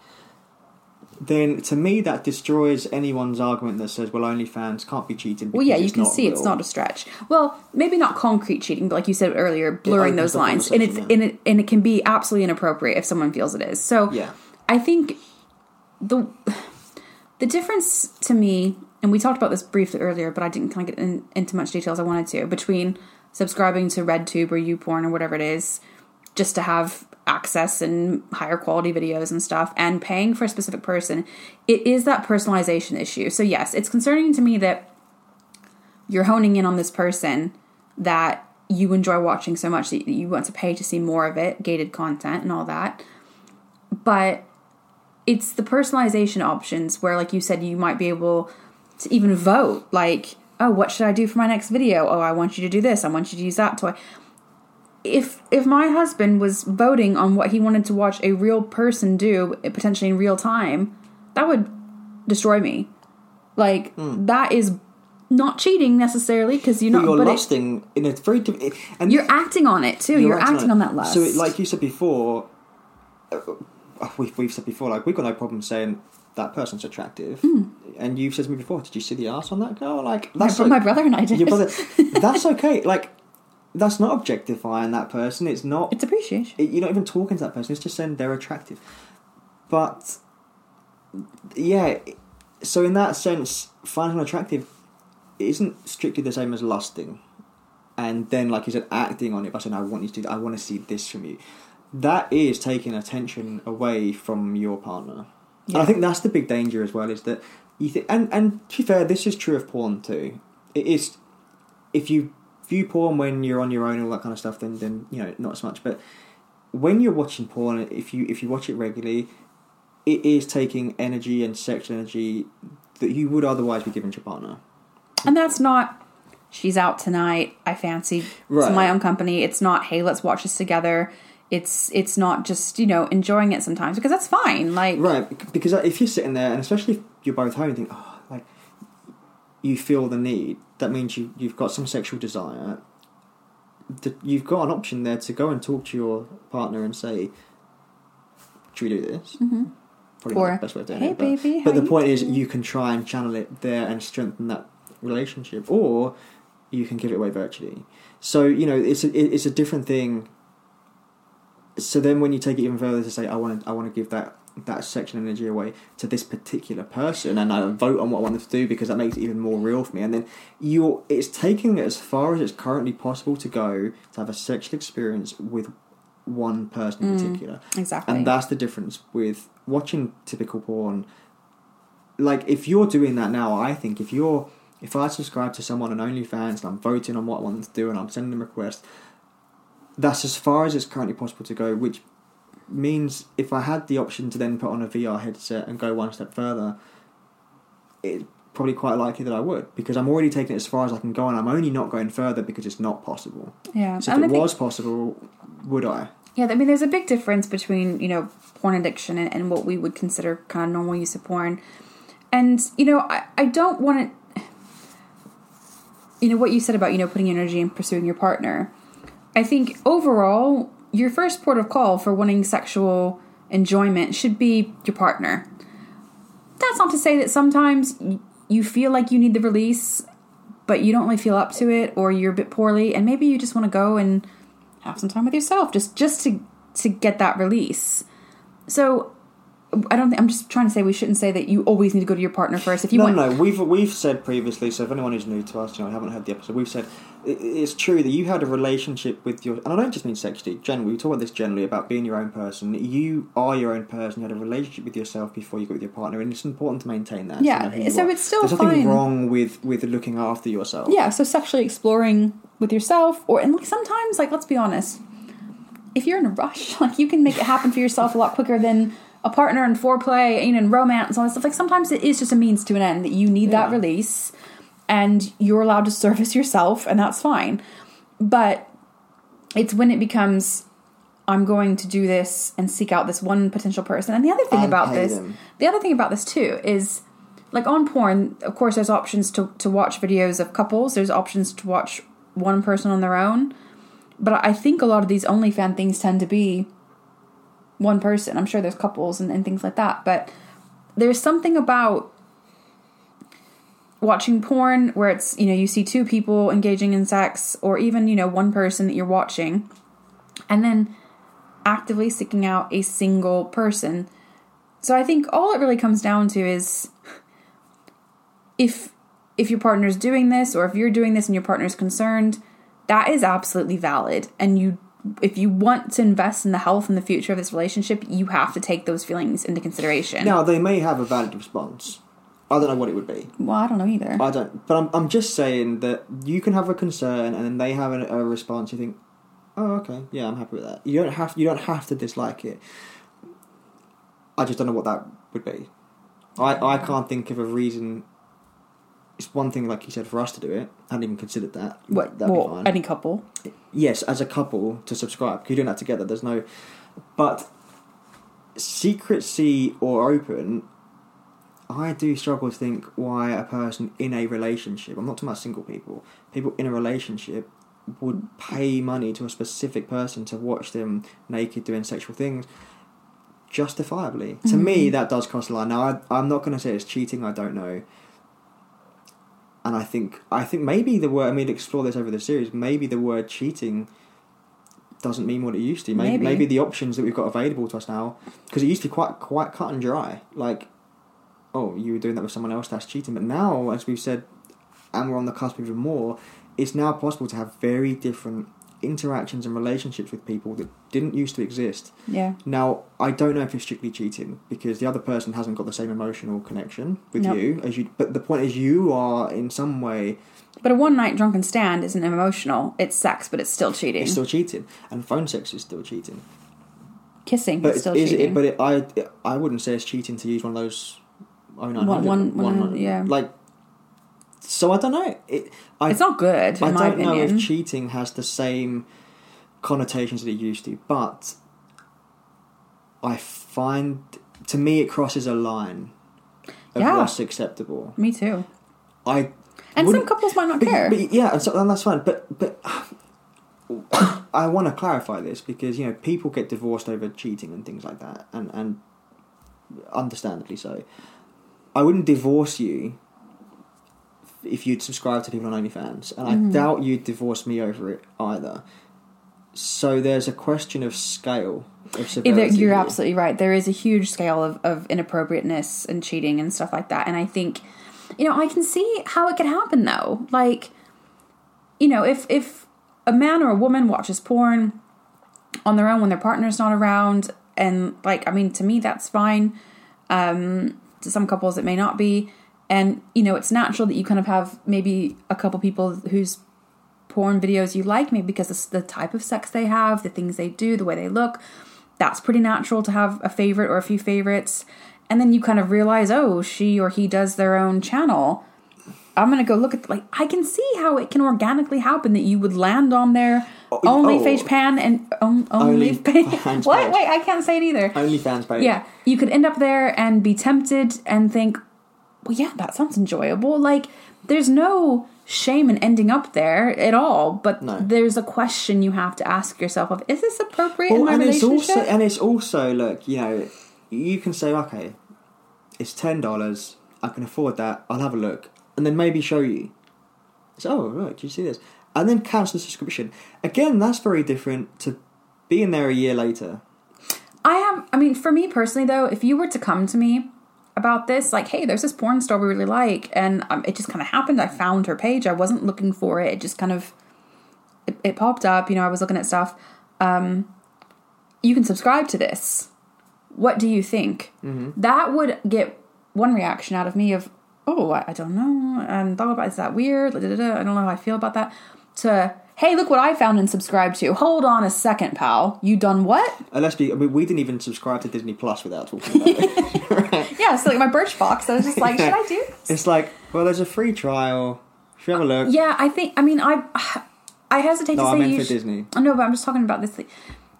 then to me that destroys anyone's argument that says, well, OnlyFans can't be cheating. Well, yeah, because you it's can not see it's real. not a stretch. Well, maybe not concrete cheating, but like you said earlier, blurring opens those the lines, and it's conversation, and it and it can be absolutely inappropriate if someone feels it is. So, Yeah. I think the the difference to me, and we talked about this briefly earlier, but I didn't kind of get in, into much detail as I wanted to, between subscribing to RedTube or YouPorn or whatever it is, just to have access and higher quality videos and stuff, and paying for a specific person, it is that personalization issue. So yes, it's concerning to me that you're honing in on this person that you enjoy watching so much that you want to pay to see more of it, gated content and all that. But it's the personalization options where, like you said, you might be able to even vote, like, oh, what should I do for my next video? Oh, I want you to do this. I want you to use that toy. If if my husband was voting on what he wanted to watch a real person do, potentially in real time, that would destroy me. Like, Mm. that is not cheating necessarily, because you're But not. you're but it- lusting in a very different. And you're acting on it too. You're, acting on, it. that lust. So, it, like you said before, uh, we've we've said before, like we've got no problem saying that person's attractive, Mm. and you've said to me before, did you see the arse on that girl? Like my, that's bro- o- my brother and I did. your brother. That's okay. Like that's not objectifying that person. It's not. It's appreciation. It, you're not even talking to that person. It's just saying they're attractive. But yeah, so in that sense, finding someone attractive isn't strictly the same as lusting, and then, like you said, acting on it by saying, "I want you to. I want to see this from you." That is taking attention away from your partner. Yeah. And I think that's the big danger as well. Is that you think, and and to be fair, this is true of porn too. It is if you view porn when you're on your own and all that kind of stuff, then then you know not as much. But when you're watching porn, if you if you watch it regularly, it is taking energy and sexual energy that you would otherwise be giving to your partner. And that's not, she's out tonight, I fancy Right. my own company. It's not, hey, let's watch this together. It's it's not just, you know, enjoying it sometimes, because that's fine. Like, Right, because if you're sitting there, and especially if you're both home, and think, oh, like you feel the need. That means you you've got some sexual desire. That you've got an option there to go and talk to your partner and say, "Should we do this?" Mm-hmm. Probably Or, not the best way of doing hey, it. But, baby, but how the you point is, doing? you can try and channel it there and strengthen that relationship, or you can give it away virtually. So you know, it's a, it's a different thing. So then, when you take it even further to say, I want to, I want to give that that sexual energy away to this particular person, and I vote on what I want them to do because that makes it even more real for me. And then you're, it's taking it as far as it's currently possible to go to have a sexual experience with one person in Mm, particular. exactly. And that's the difference with watching typical porn. Like, if you're doing that now, I think if you're, if I subscribe to someone on OnlyFans and I'm voting on what I want them to do and I'm sending them requests, that's as far as it's currently possible to go, which means if I had the option to then put on a V R headset and go one step further, it's probably quite likely that I would, because I'm already taking it as far as I can go, and I'm only not going further because it's not possible. Yeah. So if and it I think, was possible, would I? Yeah, I mean, there's a big difference between, you know, porn addiction and, and what we would consider kind of normal use of porn. And, you know, I, I don't want to, you know, what you said about, you know, putting energy in pursuing your partner. I think overall, your first port of call for wanting sexual enjoyment should be your partner. That's not to say that sometimes you feel like you need the release, but you don't really feel up to it, or you're a bit poorly, and maybe you just want to go and have some time with yourself, just just to to get that release. So I don't think I'm just trying to say we shouldn't say that you always need to go to your partner first. If you no, want, no, we've we've said previously. So if anyone who's new to us, you know, haven't heard the episode, we've said it, it's true that you had a relationship with your, and I don't just mean sexually. Generally, we talk about this generally about being your own person. You are your own person. You had a relationship with yourself before you got with your partner, and it's important to maintain that. Yeah, so, you know so are. it's still There's fine. nothing wrong with with looking after yourself. Yeah, so sexually exploring with yourself, or and like sometimes, like let's be honest, if you're in a rush, like you can make it happen for yourself a lot quicker than a partner and foreplay, you know, and romance and all that stuff. Like sometimes it is just a means to an end that you need Yeah. that release, and you're allowed to service yourself, and that's fine. But it's when it becomes, I'm going to do this and seek out this one potential person. And the other thing And about pay this, them. the other thing about this too is, like on porn, of course, there's options to to watch videos of couples. There's options to watch one person on their own. But I think a lot of these OnlyFans things tend to be one person. I'm sure there's couples and, and things like that. But there's something about watching porn where it's, you know, you see two people engaging in sex, or even, you know, one person that you're watching, and then actively seeking out a single person. So I think all it really comes down to is if if your partner's doing this, or if you're doing this and your partner's concerned, that is absolutely valid. And you, if you want to invest in the health and the future of this relationship, you have to take those feelings into consideration. Now, they may have a valid response. I don't know what it would be. Well, I don't know either. I don't. But I'm I'm just saying that you can have a concern, and then they have a, a response. You think, oh, okay, yeah, I'm happy with that. You don't have you don't have to dislike it. I just don't know what that would be. I, I can't think of a reason. It's one thing, like you said, for us to do it. I hadn't even considered that. What? That'd be Well, fine. any couple. Yes, as a couple to subscribe. You're doing that together. There's no, but secrecy or open. I do struggle to think why a person in a relationship, I'm not talking about single people, people in a relationship would pay money to a specific person to watch them naked doing sexual things justifiably. Mm-hmm. To me, that does cross the line. Now, I, I'm not going to say it's cheating, I don't know. And I think I think maybe the word, I mean, explore this over the series, maybe the word cheating doesn't mean what it used to. Maybe, Maybe. maybe the options that we've got available to us now, because it used to be quite, quite cut and dry. Like, oh, you were doing that with someone else, that's cheating. But now, as we've said, and we're on the cusp of even more, it's now possible to have very different interactions and relationships with people that didn't used to exist. Yeah. Now, I don't know if it's strictly cheating, because the other person hasn't got the same emotional connection with Nope. you as you. But the point is, you are in some way. But a one night drunken stand isn't emotional. It's sex, but it's still cheating. It's still cheating, and phone sex is still cheating. Kissing But is still is cheating. it? But it, I, I wouldn't say it's cheating to use one of those. Oh nine One- one- one- hundred, yeah. Like, so I don't know. It. I, it's not good, in I my don't know opinion. if cheating has the same connotations that it used to, but I find, to me, it crosses a line of Yeah. what's acceptable. Me too. I And some wouldn't- couples might not but, care. But yeah, and, so, and that's fine. But but I want to clarify this, because you know people get divorced over cheating and things like that, and and understandably so. I wouldn't divorce you if you'd subscribe to people on OnlyFans, and Mm-hmm. I doubt you'd divorce me over it either. So there's a question of scale of Yeah, severity. there- you're here. absolutely right. There is a huge scale of, of inappropriateness and cheating and stuff like that. And I think, you know, I can see how it could happen though. Like, you know, if if a man or a woman watches porn on their own when their partner's not around, and like, I mean, to me, that's fine. Um, to some couples, it may not be. And, you know, it's natural that you kind of have maybe a couple people whose porn videos you like, maybe because it's the type of sex they have, the things they do, the way they look. That's pretty natural to have a favorite or a few favorites. And then you kind of realize, oh, she or he does their own channel. I'm going to go look at, like, I can see how it can organically happen that you would land on their oh, OnlyFans oh. pan and um, OnlyFans. What? Wait, I can't say it either. OnlyFans page. Yeah. You could end up there and be tempted and think, well, yeah, that sounds enjoyable. Like, there's no shame in ending up there at all, but no. there's a question you have to ask yourself of, is this appropriate well, in my and relationship? It's also, and it's also, look, you know, you can say, okay, it's ten dollars, I can afford that, I'll have a look, and then maybe show you. It's, oh, look, do you see this? And then cancel the subscription. Again, that's very different to being there a year later. I have, I mean, for me personally, though, if you were to come to me about this, like, hey, there's this porn star we really like, and um, it just kind of happened. I found her page. I wasn't looking for it. It just kind of, it, it popped up. You know, I was looking at stuff. Um, you can subscribe to this. What do you think? Mm-hmm. That would get one reaction out of me of, oh, I, I don't know. And thought about, is that weird? Da, da, da, I don't know how I feel about that. To, hey, look what I found and subscribed to. Hold on a second, pal. You done what? Uh, let's be, I mean, we didn't even subscribe to Disney Plus without talking about it. Right. Yeah, so like my Birchbox, I was just like, yeah. should I do this? It's like, well, there's a free trial. Should we have a look? Yeah, I think, I mean, I I hesitate no, to say I meant you for sh- Disney. No, but I'm just talking about this.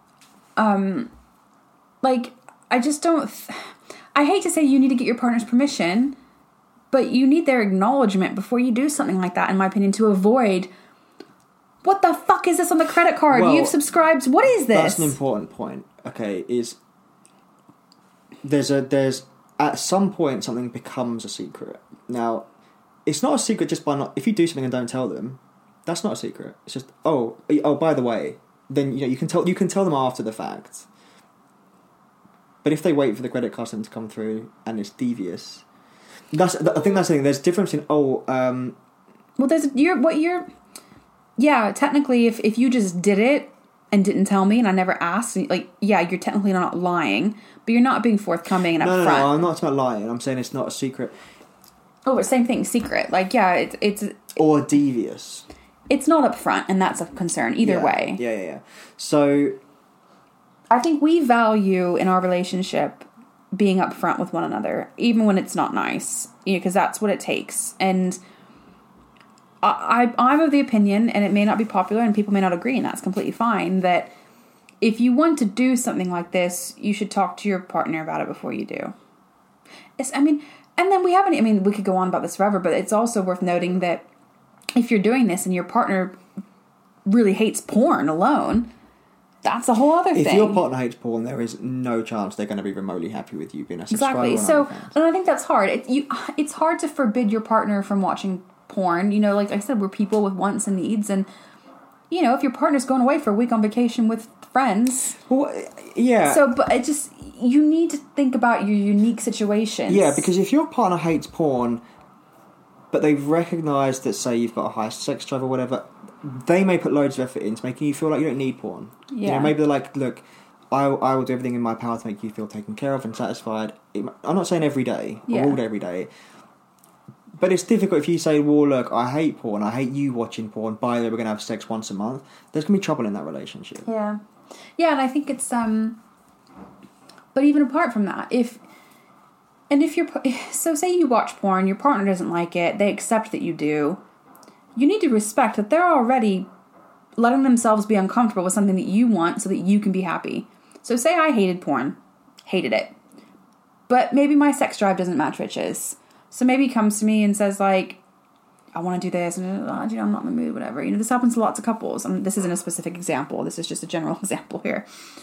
Um, like, I just don't, th- I hate to say you need to get your partner's permission, but you need their acknowledgement before you do something like that, in my opinion, to avoid, what the fuck is this on the credit card? Well, You've subscribed. What is this? That's an important point. Okay, is there's a there's at some point something becomes a secret. Now, it's not a secret just by not if you do something and don't tell them. That's not a secret. It's just oh oh by the way, then you know you can tell you can tell them after the fact. But if they wait for the credit card statement to come through and it's devious, that's I think that's the thing. There's a difference in oh um. Well, there's you're what you're. Yeah, technically, if, if you just did it and didn't tell me and I never asked, like, yeah, you're technically not lying, but you're not being forthcoming and upfront. No, no, no, I'm not talking about lying. I'm saying it's not a secret. Oh, but same thing, secret. Like, yeah, it's... it's or devious. It's not upfront, and that's a concern either yeah, way. Yeah, yeah, yeah. So... I think we value in our relationship being upfront with one another, even when it's not nice, you know, because that's what it takes. And... I, I'm of the opinion, and it may not be popular and people may not agree, and that's completely fine, that if you want to do something like this, you should talk to your partner about it before you do. It's, I mean, and then we haven't, I mean, we could go on about this forever, but it's also worth noting that if you're doing this and your partner really hates porn alone, that's a whole other if thing. If your partner hates porn, there is no chance they're going to be remotely happy with you being a subscriber. Exactly. So, and I think that's hard. It, you, it's hard to forbid your partner from watching porn. You know, like I said, we're people with wants and needs, and you know, if your partner's going away for a week on vacation with friends, well, yeah. So, but it just you need to think about your unique situations. Yeah, because if your partner hates porn, but they've recognised that, say, you've got a high sex drive or whatever, they may put loads of effort into making you feel like you don't need porn. Yeah. You know, maybe they're like, look, I I will do everything in my power to make you feel taken care of and satisfied. I'm not saying every day or yeah. all day every day. But it's difficult if you say, well, look, I hate porn, I hate you watching porn, by the way, we're going to have sex once a month. There's going to be trouble in that relationship. Yeah. Yeah, and I think it's, um... But even apart from that, if... And if you're... So say you watch porn, your partner doesn't like it, they accept that you do. You need to respect that they're already letting themselves be uncomfortable with something that you want so that you can be happy. So say I hated porn. Hated it. But maybe my sex drive doesn't match Rich's. So maybe he comes to me and says, like, I want to do this, and oh, you know, I'm not in the mood, whatever. You know, this happens to lots of couples. I mean, this isn't a specific example. This is just a general example here.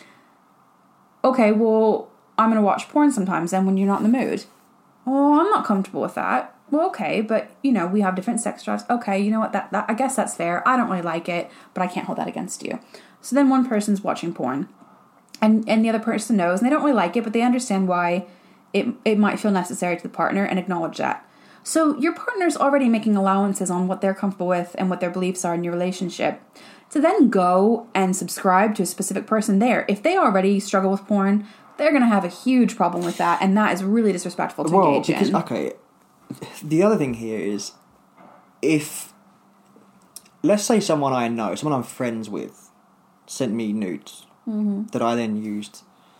Okay, well, I'm going to watch porn sometimes then when you're not in the mood. Oh, I'm not comfortable with that. Well, okay, but, you know, we have different sex drives. Okay, you know what, that, that I guess that's fair. I don't really like it, but I can't hold that against you. So then one person's watching porn, and, and the other person knows, and they don't really like it, but they understand why It it might feel necessary to the partner and acknowledge that. So your partner's already making allowances on what they're comfortable with and what their beliefs are in your relationship. To then go and subscribe to a specific person there, if they already struggle with porn, they're going to have a huge problem with that, and that is really disrespectful to well, engage because, in. Okay, the other thing here is, if, let's say someone I know, someone I'm friends with, sent me nudes mm-hmm. that I then used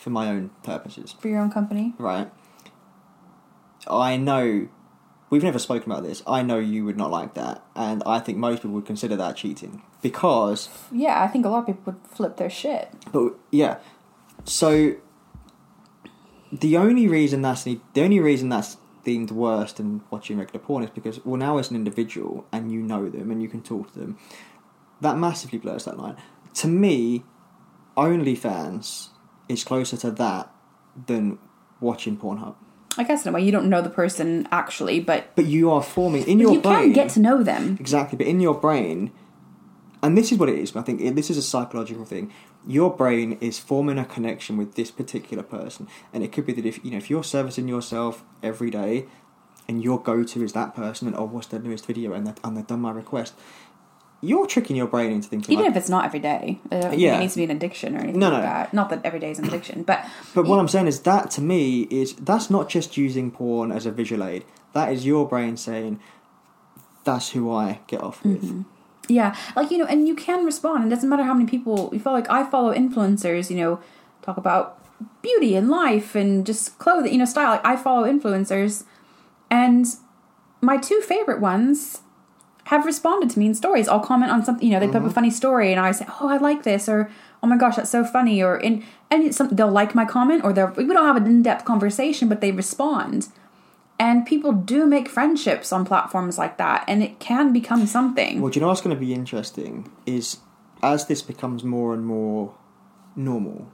for my own purposes. For your own company? Right. I know, we've never spoken about this, I know you would not like that, and I think most people would consider that cheating, because... Yeah, I think a lot of people would flip their shit. But, yeah, so, the only reason that's, the only reason that's deemed worse than watching regular porn is because, well, now as an individual, and you know them, and you can talk to them, that massively blurs that line. To me, OnlyFans is closer to that than watching Pornhub. I guess in a way you don't know the person actually, but but you are forming in your you brain. You can get to know them exactly, but in your brain, and this is what it is. I think this is a psychological thing. Your brain is forming a connection with this particular person, and it could be that if you know if you're servicing yourself every day, and your go-to is that person, and oh, what's their newest video, and, and they've done my request. You're tricking your brain into thinking... Even like, if it's not every day. I don't yeah. think it needs to be an addiction or anything no, like no. that. Not that every day is an addiction, but... But what I'm saying is that, to me, is... That's not just using porn as a visual aid. That is your brain saying, that's who I get off with. Mm-hmm. Yeah. Like, you know, and you can respond. It doesn't matter how many people... You feel like I follow influencers, you know, talk about beauty and life and just clothing, you know, style. Like, I follow influencers. And my two favorite ones... have responded to me in stories. I'll comment on something, you know, they put up a funny story and I say, oh, I like this, or oh my gosh, that's so funny, or in and it's something, they'll like my comment, or they'll, we don't have an in-depth conversation, but they respond. And people do make friendships on platforms like that, and it can become something. Well, do you know what's going to be interesting is as this becomes more and more normal,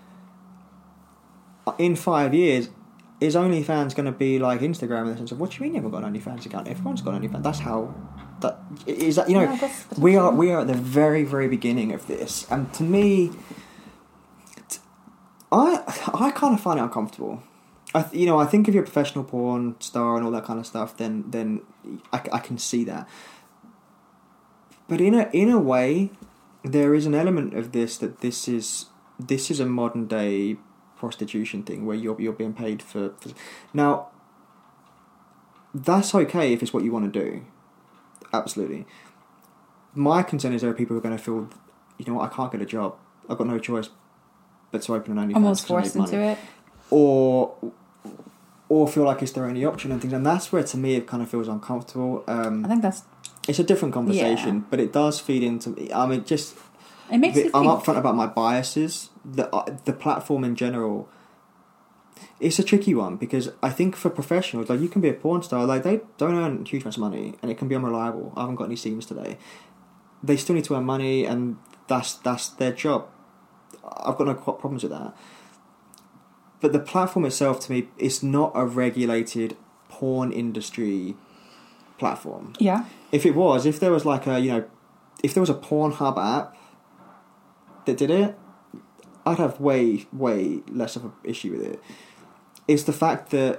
in five years, is OnlyFans going to be like Instagram in the sense of, what do you mean you haven't got an OnlyFans account? Everyone's got an OnlyFans. That's how... That, is that, you know, yeah, we are we are at the very, very beginning of this. And to me, t- I I kind of find it uncomfortable. I you know, I think if you're a professional porn star and all that kind of stuff, then then I, I can see that. But in a in a way, there is an element of this that this is this is a modern day prostitution thing where you're you're being paid for, for now. That's okay if it's what you want to do. Absolutely. My concern is there are people who are going to feel, you know what, I can't get a job. I've got no choice but to open an OnlyFans. Almost forced into it. Or or feel like it's their only option and things. And that's where, to me, it kind of feels uncomfortable. Um, I think that's... It's a different conversation, yeah. but it does feed into... I mean, just... It makes you think. I'm upfront about my biases. The, uh, the platform in general... It's a tricky one because I think for professionals, like you can be a porn star, like they don't earn huge amounts of money and it can be unreliable. I haven't got any seams today. They still need to earn money and that's that's their job. I've got no problems with that. But the platform itself, to me, is not a regulated porn industry platform. Yeah. If it was, if there was like a, you know, if there was a Pornhub app that did it, I'd have way, way less of an issue with it. It's the fact that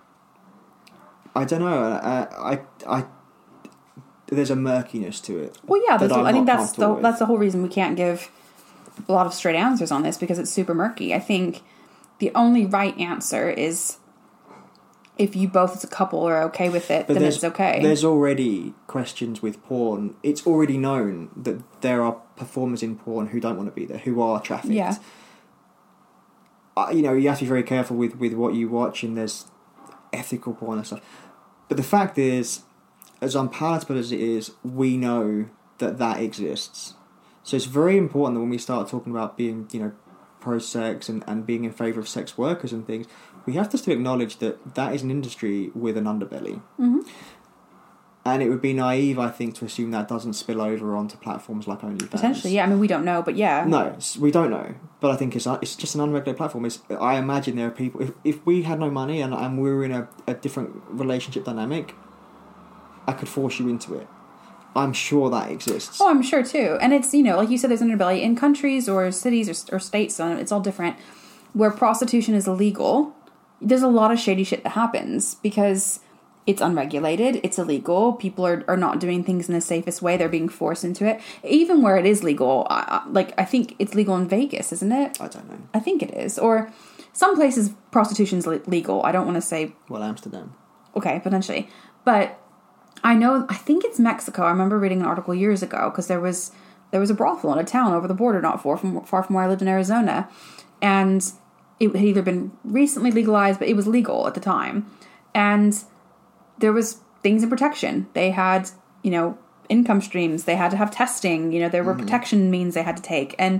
I don't know. Uh, I, I, there's a murkiness to it. Well, yeah, that's, I think that's the with. that's the whole reason we can't give a lot of straight answers on this because it's super murky. I think the only right answer is if you both as a couple are okay with it, but then it's okay. There's already questions with porn. It's already known that there are performers in porn who don't want to be there, who are trafficked. Yeah. Uh, you know, you have to be very careful with, with what you watch, and there's ethical porn and stuff. But the fact is, as unpalatable as it is, we know that that exists. So it's very important that when we start talking about being, you know, pro-sex and, and being in favour of sex workers and things, we have to still acknowledge that that is an industry with an underbelly. Mm-hmm. And it would be naive, I think, to assume that doesn't spill over onto platforms like OnlyFans. Potentially, yeah. I mean, we don't know, but yeah. No, we don't know. But I think it's it's just an unregulated platform. It's, I imagine there are people... If, if we had no money and, and we were in a, a different relationship dynamic, I could force you into it. I'm sure that exists. Oh, I'm sure too. And it's, you know, like you said, there's an underbelly. In countries or cities or, or states, it's all different, where prostitution is illegal, there's a lot of shady shit that happens because... It's unregulated, it's illegal, people are, are not doing things in the safest way, they're being forced into it. Even where it is legal, I, like, I think it's legal in Vegas, isn't it? I don't know. I think it is. Or some places prostitution's legal, I don't want to say... Well, Amsterdam. Okay, potentially. But I know, I think it's Mexico, I remember reading an article years ago, because there was there was a brothel in a town over the border, not far from, far from where I lived in Arizona. And it had either been recently legalized, but it was legal at the time. And there was things in protection. They had, you know, income streams. They had to have testing. You know, there were mm-hmm. protection means they had to take. And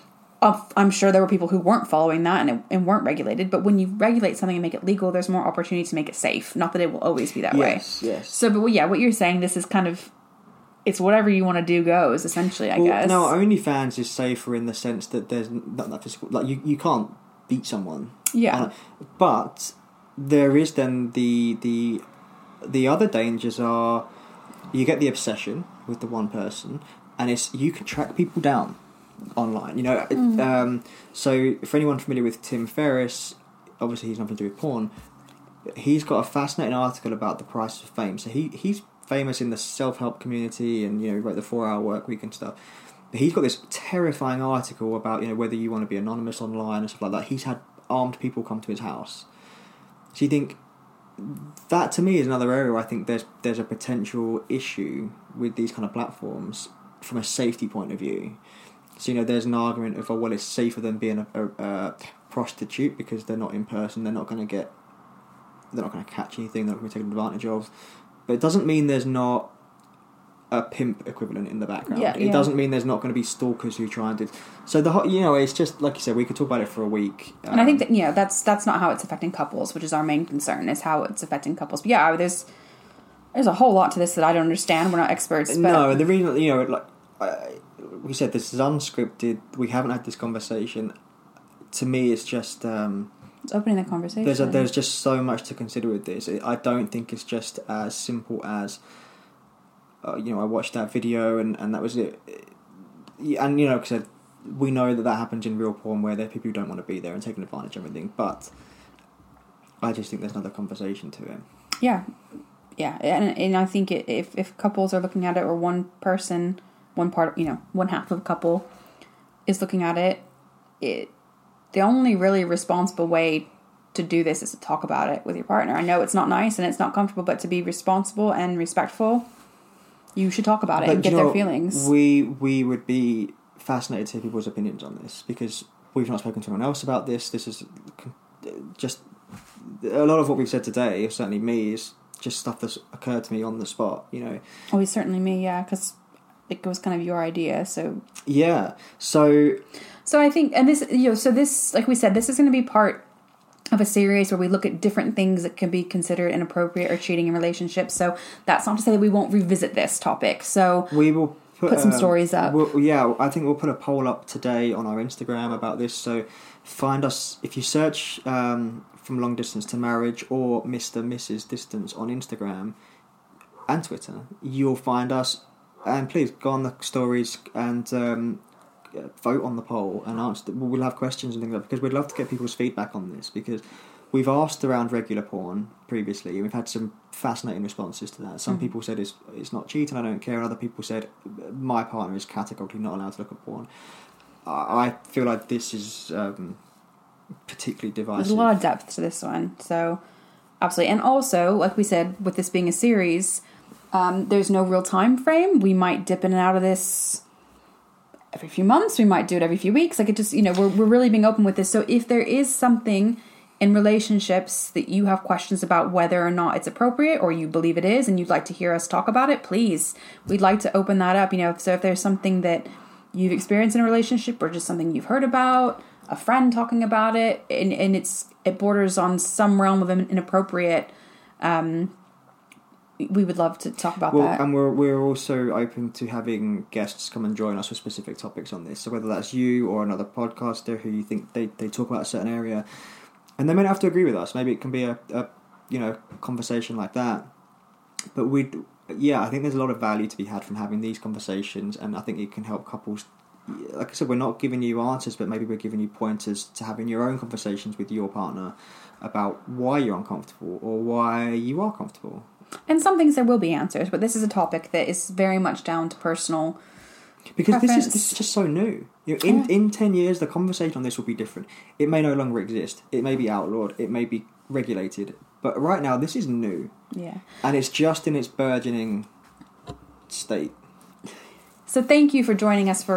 I'm sure there were people who weren't following that and, it, and weren't regulated. But when you regulate something and make it legal, there's more opportunity to make it safe. Not that it will always be that yes, way. Yes, yes. So, but yeah, what you're saying, this is kind of, it's whatever you want to do goes, essentially, I well, guess. No, OnlyFans is safer in the sense that there's not that physical, like you, you can't beat someone. Yeah. Uh, but there is then the, the, the other dangers are you get the obsession with the one person and it's, you can track people down online, you know. Mm. Um, so for anyone familiar with Tim Ferriss, obviously he's nothing to do with porn. He's got a fascinating article about the price of fame. So he he's famous in the self-help community, and you know, he wrote the four-hour work week and stuff. But he's got this terrifying article about, you know, whether you want to be anonymous online and stuff like that. He's had armed people come to his house. So you think that, to me, is another area where I think there's there's a potential issue with these kind of platforms from a safety point of view. So, you know, there's an argument of, oh, well, it's safer than being a, a, a prostitute because they're not in person, they're not going to get, they're not going to catch anything, they're not going to be taken advantage of. But it doesn't mean there's not a pimp equivalent in the background. Yeah, it yeah. doesn't mean there's not going to be stalkers who try and do. So the whole, you know, it's just like you said, we could talk about it for a week. Um, and I think that, you know, that's that's not how it's affecting couples, which is our main concern, is how it's affecting couples. But yeah, there's there's a whole lot to this that I don't understand. We're not experts. But no, and the reason, you know, like I, we said, this is unscripted. We haven't had this conversation. To me, it's just um, it's opening the conversation. There's a, there's just so much to consider with this. I don't think it's just as simple as. Uh, you know, I watched that video and, and that was it. And, you know, because we know that that happens in real porn where there are people who don't want to be there and taking advantage of everything. But I just think there's another conversation to it. Yeah. Yeah. And, and I think it, if, if couples are looking at it, or one person, one part, you know, one half of a couple is looking at it, it the only really responsible way to do this is to talk about it with your partner. I know it's not nice and it's not comfortable, but to be responsible and respectful, you should talk about it but and get their know, feelings. We we would be fascinated to hear people's opinions on this, because we've not spoken to anyone else about this. This is just a lot of what we've said today, certainly me, is just stuff that's occurred to me on the spot, you know. Oh, it's certainly me, yeah, because it was kind of your idea, so... Yeah, so... So I think, and this, you know, so this, like we said, this is going to be part of a series where we look at different things that can be considered inappropriate or cheating in relationships. So that's not to say that we won't revisit this topic. So we will put, put some um, stories up. We'll, yeah, I think we'll put a poll up today on our Instagram about this. So find us, if you search um, From Long Distance to Marriage or Mister Missus Distance on Instagram and Twitter, you'll find us. And please go on the stories and um, vote on the poll and answer. We'll have questions and things like that, because we'd love to get people's feedback on this, because we've asked around regular porn previously and we've had some fascinating responses to that. Some mm. people said it's it's not cheating, I don't care, and other people said my partner is categorically not allowed to look at porn. I feel like this is um, particularly divisive. There's a lot of depth to this one, so absolutely. And also, like we said, with this being a series, um, there's no real time frame. We might dip in and out of this every few months, we might do it every few weeks. Like, it just, you know, we're we're really being open with this. So if there is something in relationships that you have questions about whether or not it's appropriate, or you believe it is and you'd like to hear us talk about it, please, we'd like to open that up. You know, so if there's something that you've experienced in a relationship, or just something you've heard about, a friend talking about it, and, and it's it borders on some realm of inappropriate, um we would love to talk about well, that. And we're we're also open to having guests come and join us with specific topics on this. So whether that's you or another podcaster who you think they, they talk about a certain area, and they may not have to agree with us. Maybe it can be a, a you know conversation like that. But we, yeah, I think there's a lot of value to be had from having these conversations, and I think it can help couples. Like I said, we're not giving you answers, but maybe we're giving you pointers to having your own conversations with your partner about why you're uncomfortable or why you are comfortable. And some things there will be answers, but this is a topic that is very much down to personal because preference. this is this is just so new. You know, in yeah. in ten years, the conversation on this will be different. It may no longer exist. It may be outlawed. It may be regulated. But right now, this is new. Yeah, and it's just in its burgeoning state. So thank you for joining us for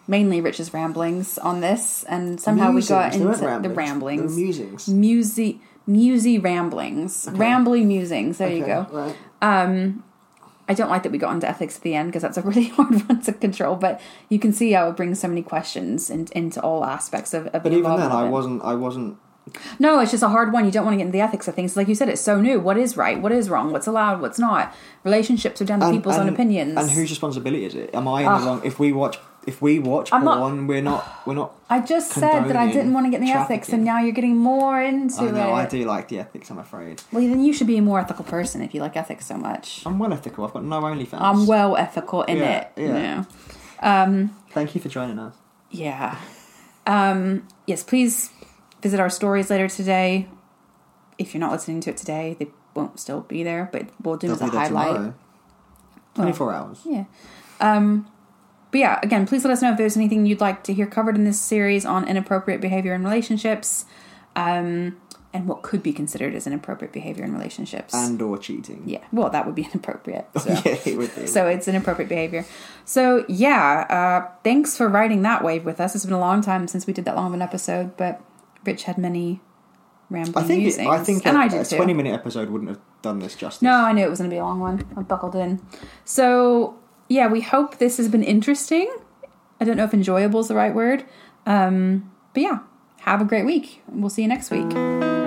mainly Rich's ramblings on this, and somehow Musings. we got They into weren't ramblings. the ramblings. They were musings. Musy, musy ramblings. Okay. Rambly musings. There you Okay, go. Right. Um, I don't like that we got into ethics at the end because that's a really hard one to control, but you can see how it brings so many questions in, into all aspects of, of But the even involvement then, of I it. wasn't. I wasn't. No, it's just a hard one. You don't want to get into the ethics of things. Like you said, it's so new. What is right? What is wrong? What's allowed? What's not? Relationships are down to And- people's and- own opinions. And whose responsibility is it? Am I in Ugh. the wrong? If we watch, if we watch I'm not- porn, we're not. We're not. I just said that I condoning didn't want to get in the ethics, trafficking. and now you're getting more into I know. it. I do like the ethics. I'm afraid. Well, then you should be a more ethical person if you like ethics so much. I'm well ethical. I've got no OnlyFans. I'm well ethical in Yeah, it. yeah. Yeah. Um, Thank you for joining us. yeah. Um, yes, please visit our stories later today. If you're not listening to it today, they won't still be there, but we'll do They'll it as be a there highlight. tomorrow. Twenty-four hours. Yeah. Um, but yeah, again, please let us know if there's anything you'd like to hear covered in this series on inappropriate behavior in relationships, um, and what could be considered as inappropriate behavior in relationships. And or cheating. Yeah, well, that would be inappropriate. So. yeah, it would be. So it's inappropriate behavior. So yeah, uh, thanks for riding that wave with us. It's been a long time since we did that long of an episode, but Rich had many rambling I think. It, musings, I think and a, I did a too. twenty-minute episode wouldn't have done this justice. No, I knew it was going to be a long one. I buckled in. So yeah, we hope this has been interesting. I don't know if enjoyable is the right word, um, but yeah, have a great week. We'll see you next week.